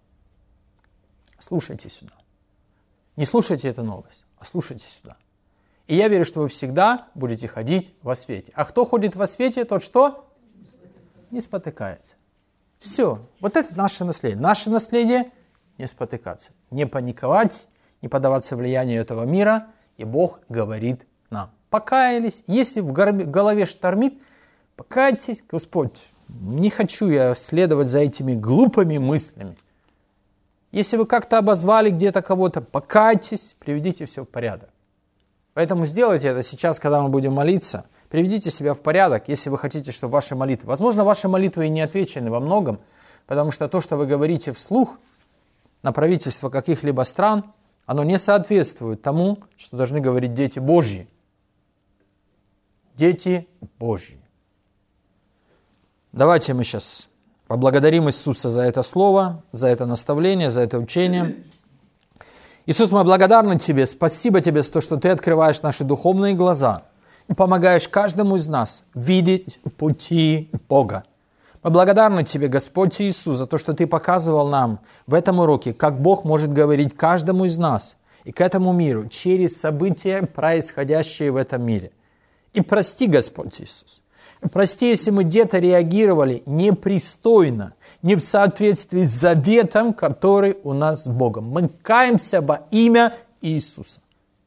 Слушайте сюда. Не слушайте эту новость, а слушайте сюда. И я верю, что вы всегда будете ходить во свете. А кто ходит во свете, тот что? Не спотыкается. Все. Вот это наше наследие. Наше наследие – не спотыкаться, не паниковать, не поддаваться влиянию этого мира. И Бог говорит нам. Покаялись. Если в голове штормит, покайтесь. Господь, не хочу я следовать за этими глупыми мыслями. Если вы как-то обозвали где-то кого-то, покайтесь, приведите все в порядок. Поэтому сделайте это сейчас, когда мы будем молиться. Приведите себя в порядок, если вы хотите, чтобы ваши молитвы... Возможно, ваши молитвы и не отвечены во многом, потому что то, что вы говорите вслух на правительство каких-либо стран, оно не соответствует тому, что должны говорить дети Божьи. Дети Божьи. Давайте мы сейчас поблагодарим Иисуса за это слово, за это наставление, за это учение. Иисус, мы благодарны Тебе, спасибо Тебе за то, что Ты открываешь наши духовные глаза и помогаешь каждому из нас видеть пути Бога. Мы благодарны Тебе, Господь Иисус, за то, что Ты показывал нам в этом уроке, как Бог может говорить каждому из нас и к этому миру через события, происходящие в этом мире. И прости, Господь Иисус. Прости, если мы где-то реагировали непристойно, не в соответствии с заветом, который у нас с Богом. Мы каемся во имя Иисуса.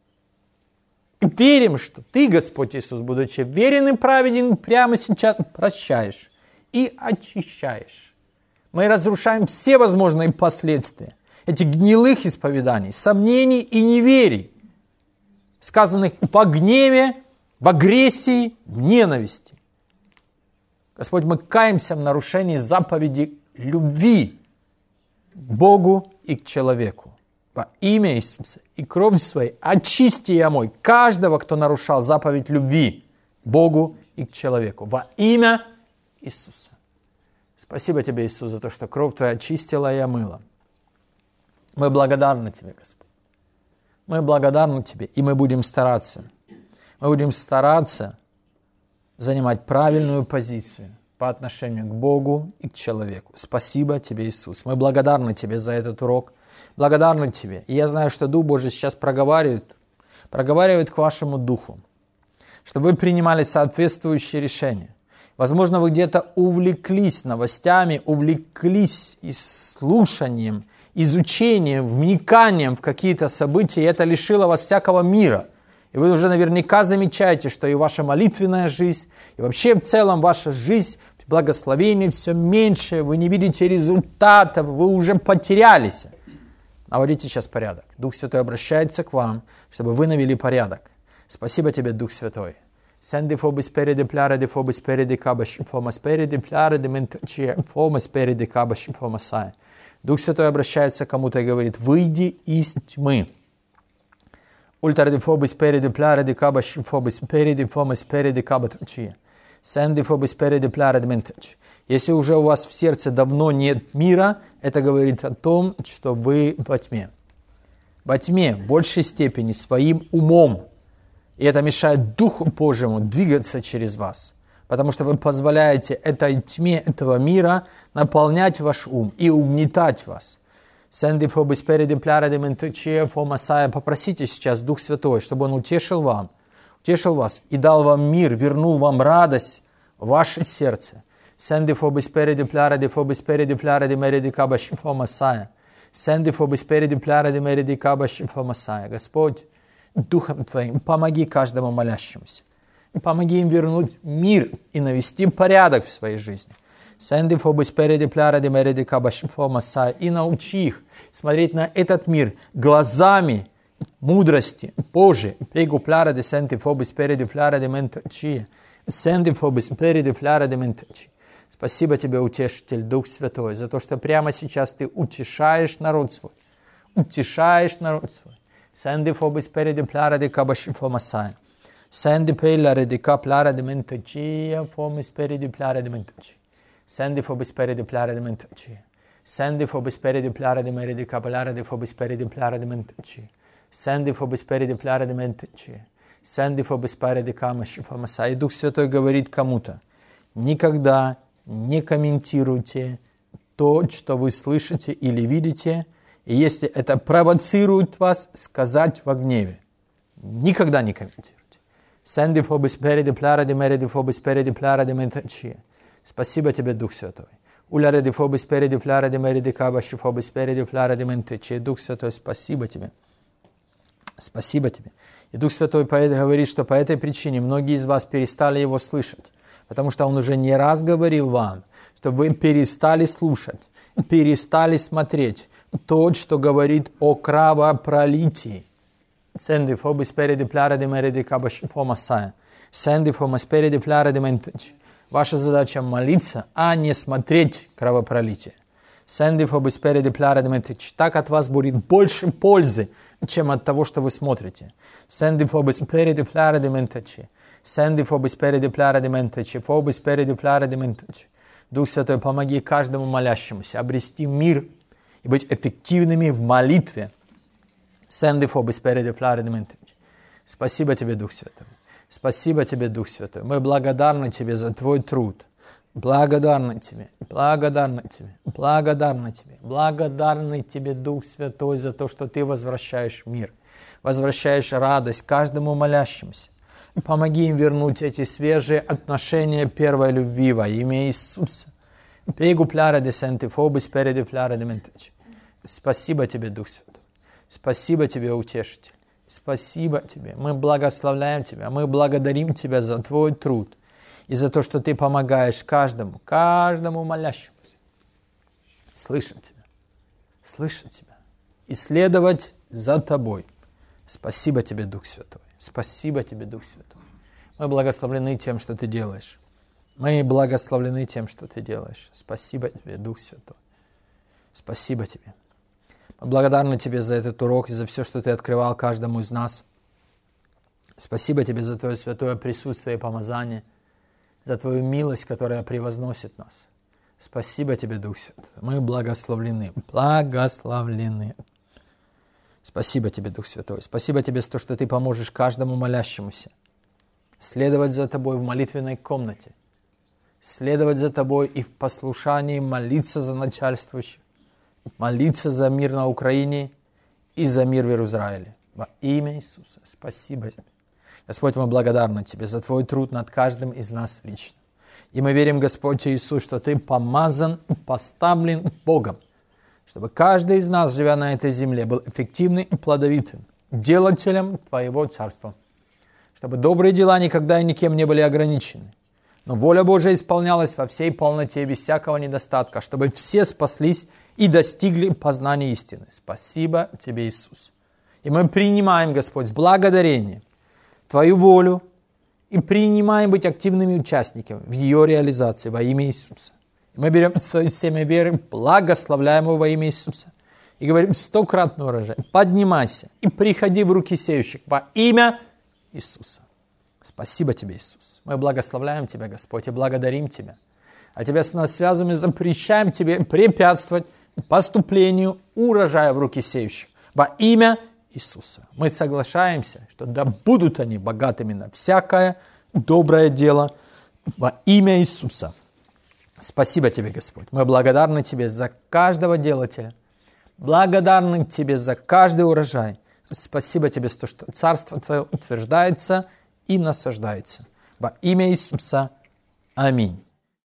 И верим, что Ты, Господь Иисус, будучи верен и праведен, прямо сейчас прощаешь и очищаешь. Мы разрушаем все возможные последствия этих гнилых исповеданий, сомнений и неверий, сказанных во гневе, в агрессии, в ненависти. Господь, мы каемся в нарушении заповеди любви к Богу и к человеку. Во имя Иисуса и кровью Своей очисти и омой каждого, кто нарушал заповедь любви к Богу и к человеку. Во имя Иисуса. Спасибо Тебе, Иисус, за то, что кровь Твоя очистила и омыла. Мы благодарны Тебе, Господь. Мы благодарны Тебе, и мы будем стараться. Мы будем стараться занимать правильную позицию по отношению к Богу и к человеку. Спасибо Тебе, Иисус. Мы благодарны Тебе за этот урок. Благодарны Тебе. И я знаю, что Дух Божий сейчас проговаривает, проговаривает к вашему духу, чтобы вы принимали соответствующие решения. Возможно, вы где-то увлеклись новостями, увлеклись и слушанием, изучением, вниканием в какие-то события, и это лишило вас всякого мира. И вы уже наверняка замечаете, что и ваша молитвенная жизнь, и вообще в целом ваша жизнь, благословение все меньше, вы не видите результатов, вы уже потерялись. Наводите сейчас порядок. Дух Святой обращается к вам, чтобы вы навели порядок. Спасибо Тебе, Дух Святой. Сенди фобис переди пляреди фобис переди кабаш фомас переди пляреди ментчи фомас переди кабаш фомасай. Дух Святой обращается к кому-то и говорит: выйди из тьмы. Ультради фобис переди пляреди кабаш фобис переди фомас переди кабачи. Сенди фобис переди пляреди ментчи. Если уже у вас в сердце давно нет мира, это говорит о том, что вы во тьме. во тьме в большей степени своим умом. И это мешает Духу Божьему двигаться через вас. Потому что вы позволяете этой тьме этого мира наполнять ваш ум и угнетать вас. Попросите сейчас Дух Святой, чтобы Он утешил вам, утешил вас и дал вам мир, вернул вам радость в ваше сердце. Сенди фо беспереди пляради фо беспереди пляради мереди кабаш фо Масая. Сенди фо беспереди пляради мереди кабаш фо Масая. Господь, Духом Твоим помоги каждому молящемуся. Помоги им вернуть мир и навести порядок в своей жизни. Сенди фо беспереди пляради мереди кабаш фо Масая. И научи их смотреть на этот мир глазами мудрости Божией. Прегу пляради сенди фо беспереди пляради менточи. Сенди фо беспереди пляради менточи. Спасибо Тебе, Утешитель, Дух Святой, за то, что прямо сейчас Ты утешаешь народ свой. Утешаешь народ свой. Сенди фо беспереди пляради кабаш фо Масая. Сенди пляради капляради менточи фо беспереди пляради менточи. Сенди фо беспереди пляради менточи. Сенди фо беспереди пляради мереди капляради фо беспереди пляради менточи. Сенди фо беспереди пляради менточи. Сенди фо беспереди камаш фо Масая. И Дух Святой говорит кому-то: никогда не комментируйте то, что вы слышите или видите, и если это провоцирует вас, сказать во гневе. Никогда не комментируйте. Сенди фо беспереди пляради мереди фо беспереди пляради менточи. Спасибо Тебе, Дух Святой. Уляреди фо беспереди пляради мереди кабаши фо беспереди пляради менточи. Дух Святой, спасибо Тебе. Спасибо Тебе. И Дух Святой говорит, что по этой причине многие из вас перестали Его слышать. Потому что Он уже не раз говорил вам, что вы перестали слушать, перестали смотреть то, что говорит о кровопролитии. Сенди фо беспереди пляради мереди кабаши фо Масая. Сенди фо беспереди пляради менточи. Ваша задача молиться, а не смотреть кровопролитие. Сенди фо беспереди пляради менточи. Так от вас будет больше пользы, чем от того, что вы смотрите. Сенди фо беспереди пляради менточи. Сенди фо беспереди пляради менточи. Фо беспереди пляради менточи. Дух Святой, помоги каждому молящемуся обрести мир и быть эффективными в молитве. Сенди фо беспереди пляради менточи. Спасибо Тебе, Дух Святой. Спасибо Тебе, Дух Святой. Мы благодарны Тебе за Твой труд. Благодарны Тебе, благодарны Тебе, благодарны Тебе, благодарны Тебе, Дух Святой, за то, что Ты возвращаешь мир, возвращаешь радость каждому молящемуся. Помоги им вернуть эти свежие отношения первой любви во имя Иисуса. Спасибо Тебе, Дух Святой. Спасибо Тебе, Утешитель. Спасибо Тебе. Мы благословляем Тебя, мы благодарим Тебя за Твой труд и за то, что Ты помогаешь каждому, каждому молящемуся слышать Тебя, слышать Тебя и следовать за Тобой. Спасибо Тебе, Дух Святой. Спасибо Тебе, Дух Святой. Мы благословлены тем, что Ты делаешь. Мы благословлены тем, что Ты делаешь. Спасибо Тебе, Дух Святой. Спасибо Тебе. Мы благодарны Тебе за этот урок и за все, что Ты открывал каждому из нас. Спасибо Тебе за Твое святое присутствие и помазание, за Твою милость, которая превозносит нас. Спасибо Тебе, Дух Святой. Мы благословлены. Благословлены. Спасибо Тебе, Дух Святой. Спасибо Тебе за то, что Ты поможешь каждому молящемуся следовать за Тобой в молитвенной комнате, следовать за Тобой и в послушании молиться за начальствующих, молиться за мир на Украине и за мир в Израиле. Во имя Иисуса. Спасибо Тебе. Господь, мы благодарны Тебе за Твой труд над каждым из нас лично. И мы верим, Господь Иисус, что Ты помазан, поставлен Богом, чтобы каждый из нас, живя на этой земле, был эффективным и плодовитым делателем Твоего Царства. Чтобы добрые дела никогда и никем не были ограничены, но воля Божия исполнялась во всей полноте, без всякого недостатка, чтобы все спаслись и достигли познания истины. Спасибо Тебе, Иисус. И мы принимаем, Господь, с благодарением Твою волю и принимаем быть активными участниками в ее реализации во имя Иисуса. Мы берем свое семя веры, благословляем его во имя Иисуса и говорим: стократный урожай, поднимайся и приходи в руки сеющих во имя Иисуса. Спасибо Тебе, Иисус. Мы благословляем Тебя, Господь, и благодарим Тебя. А Тебя с нас связываем и запрещаем Тебе препятствовать поступлению урожая в руки сеющих во имя Иисуса. Мы соглашаемся, что да будут они богатыми на всякое доброе дело во имя Иисуса. Спасибо Тебе, Господь. Мы благодарны Тебе за каждого делателя. Благодарны Тебе за каждый урожай. Спасибо Тебе за то, что Царство Твое утверждается и насаждается. Во имя Иисуса. Аминь.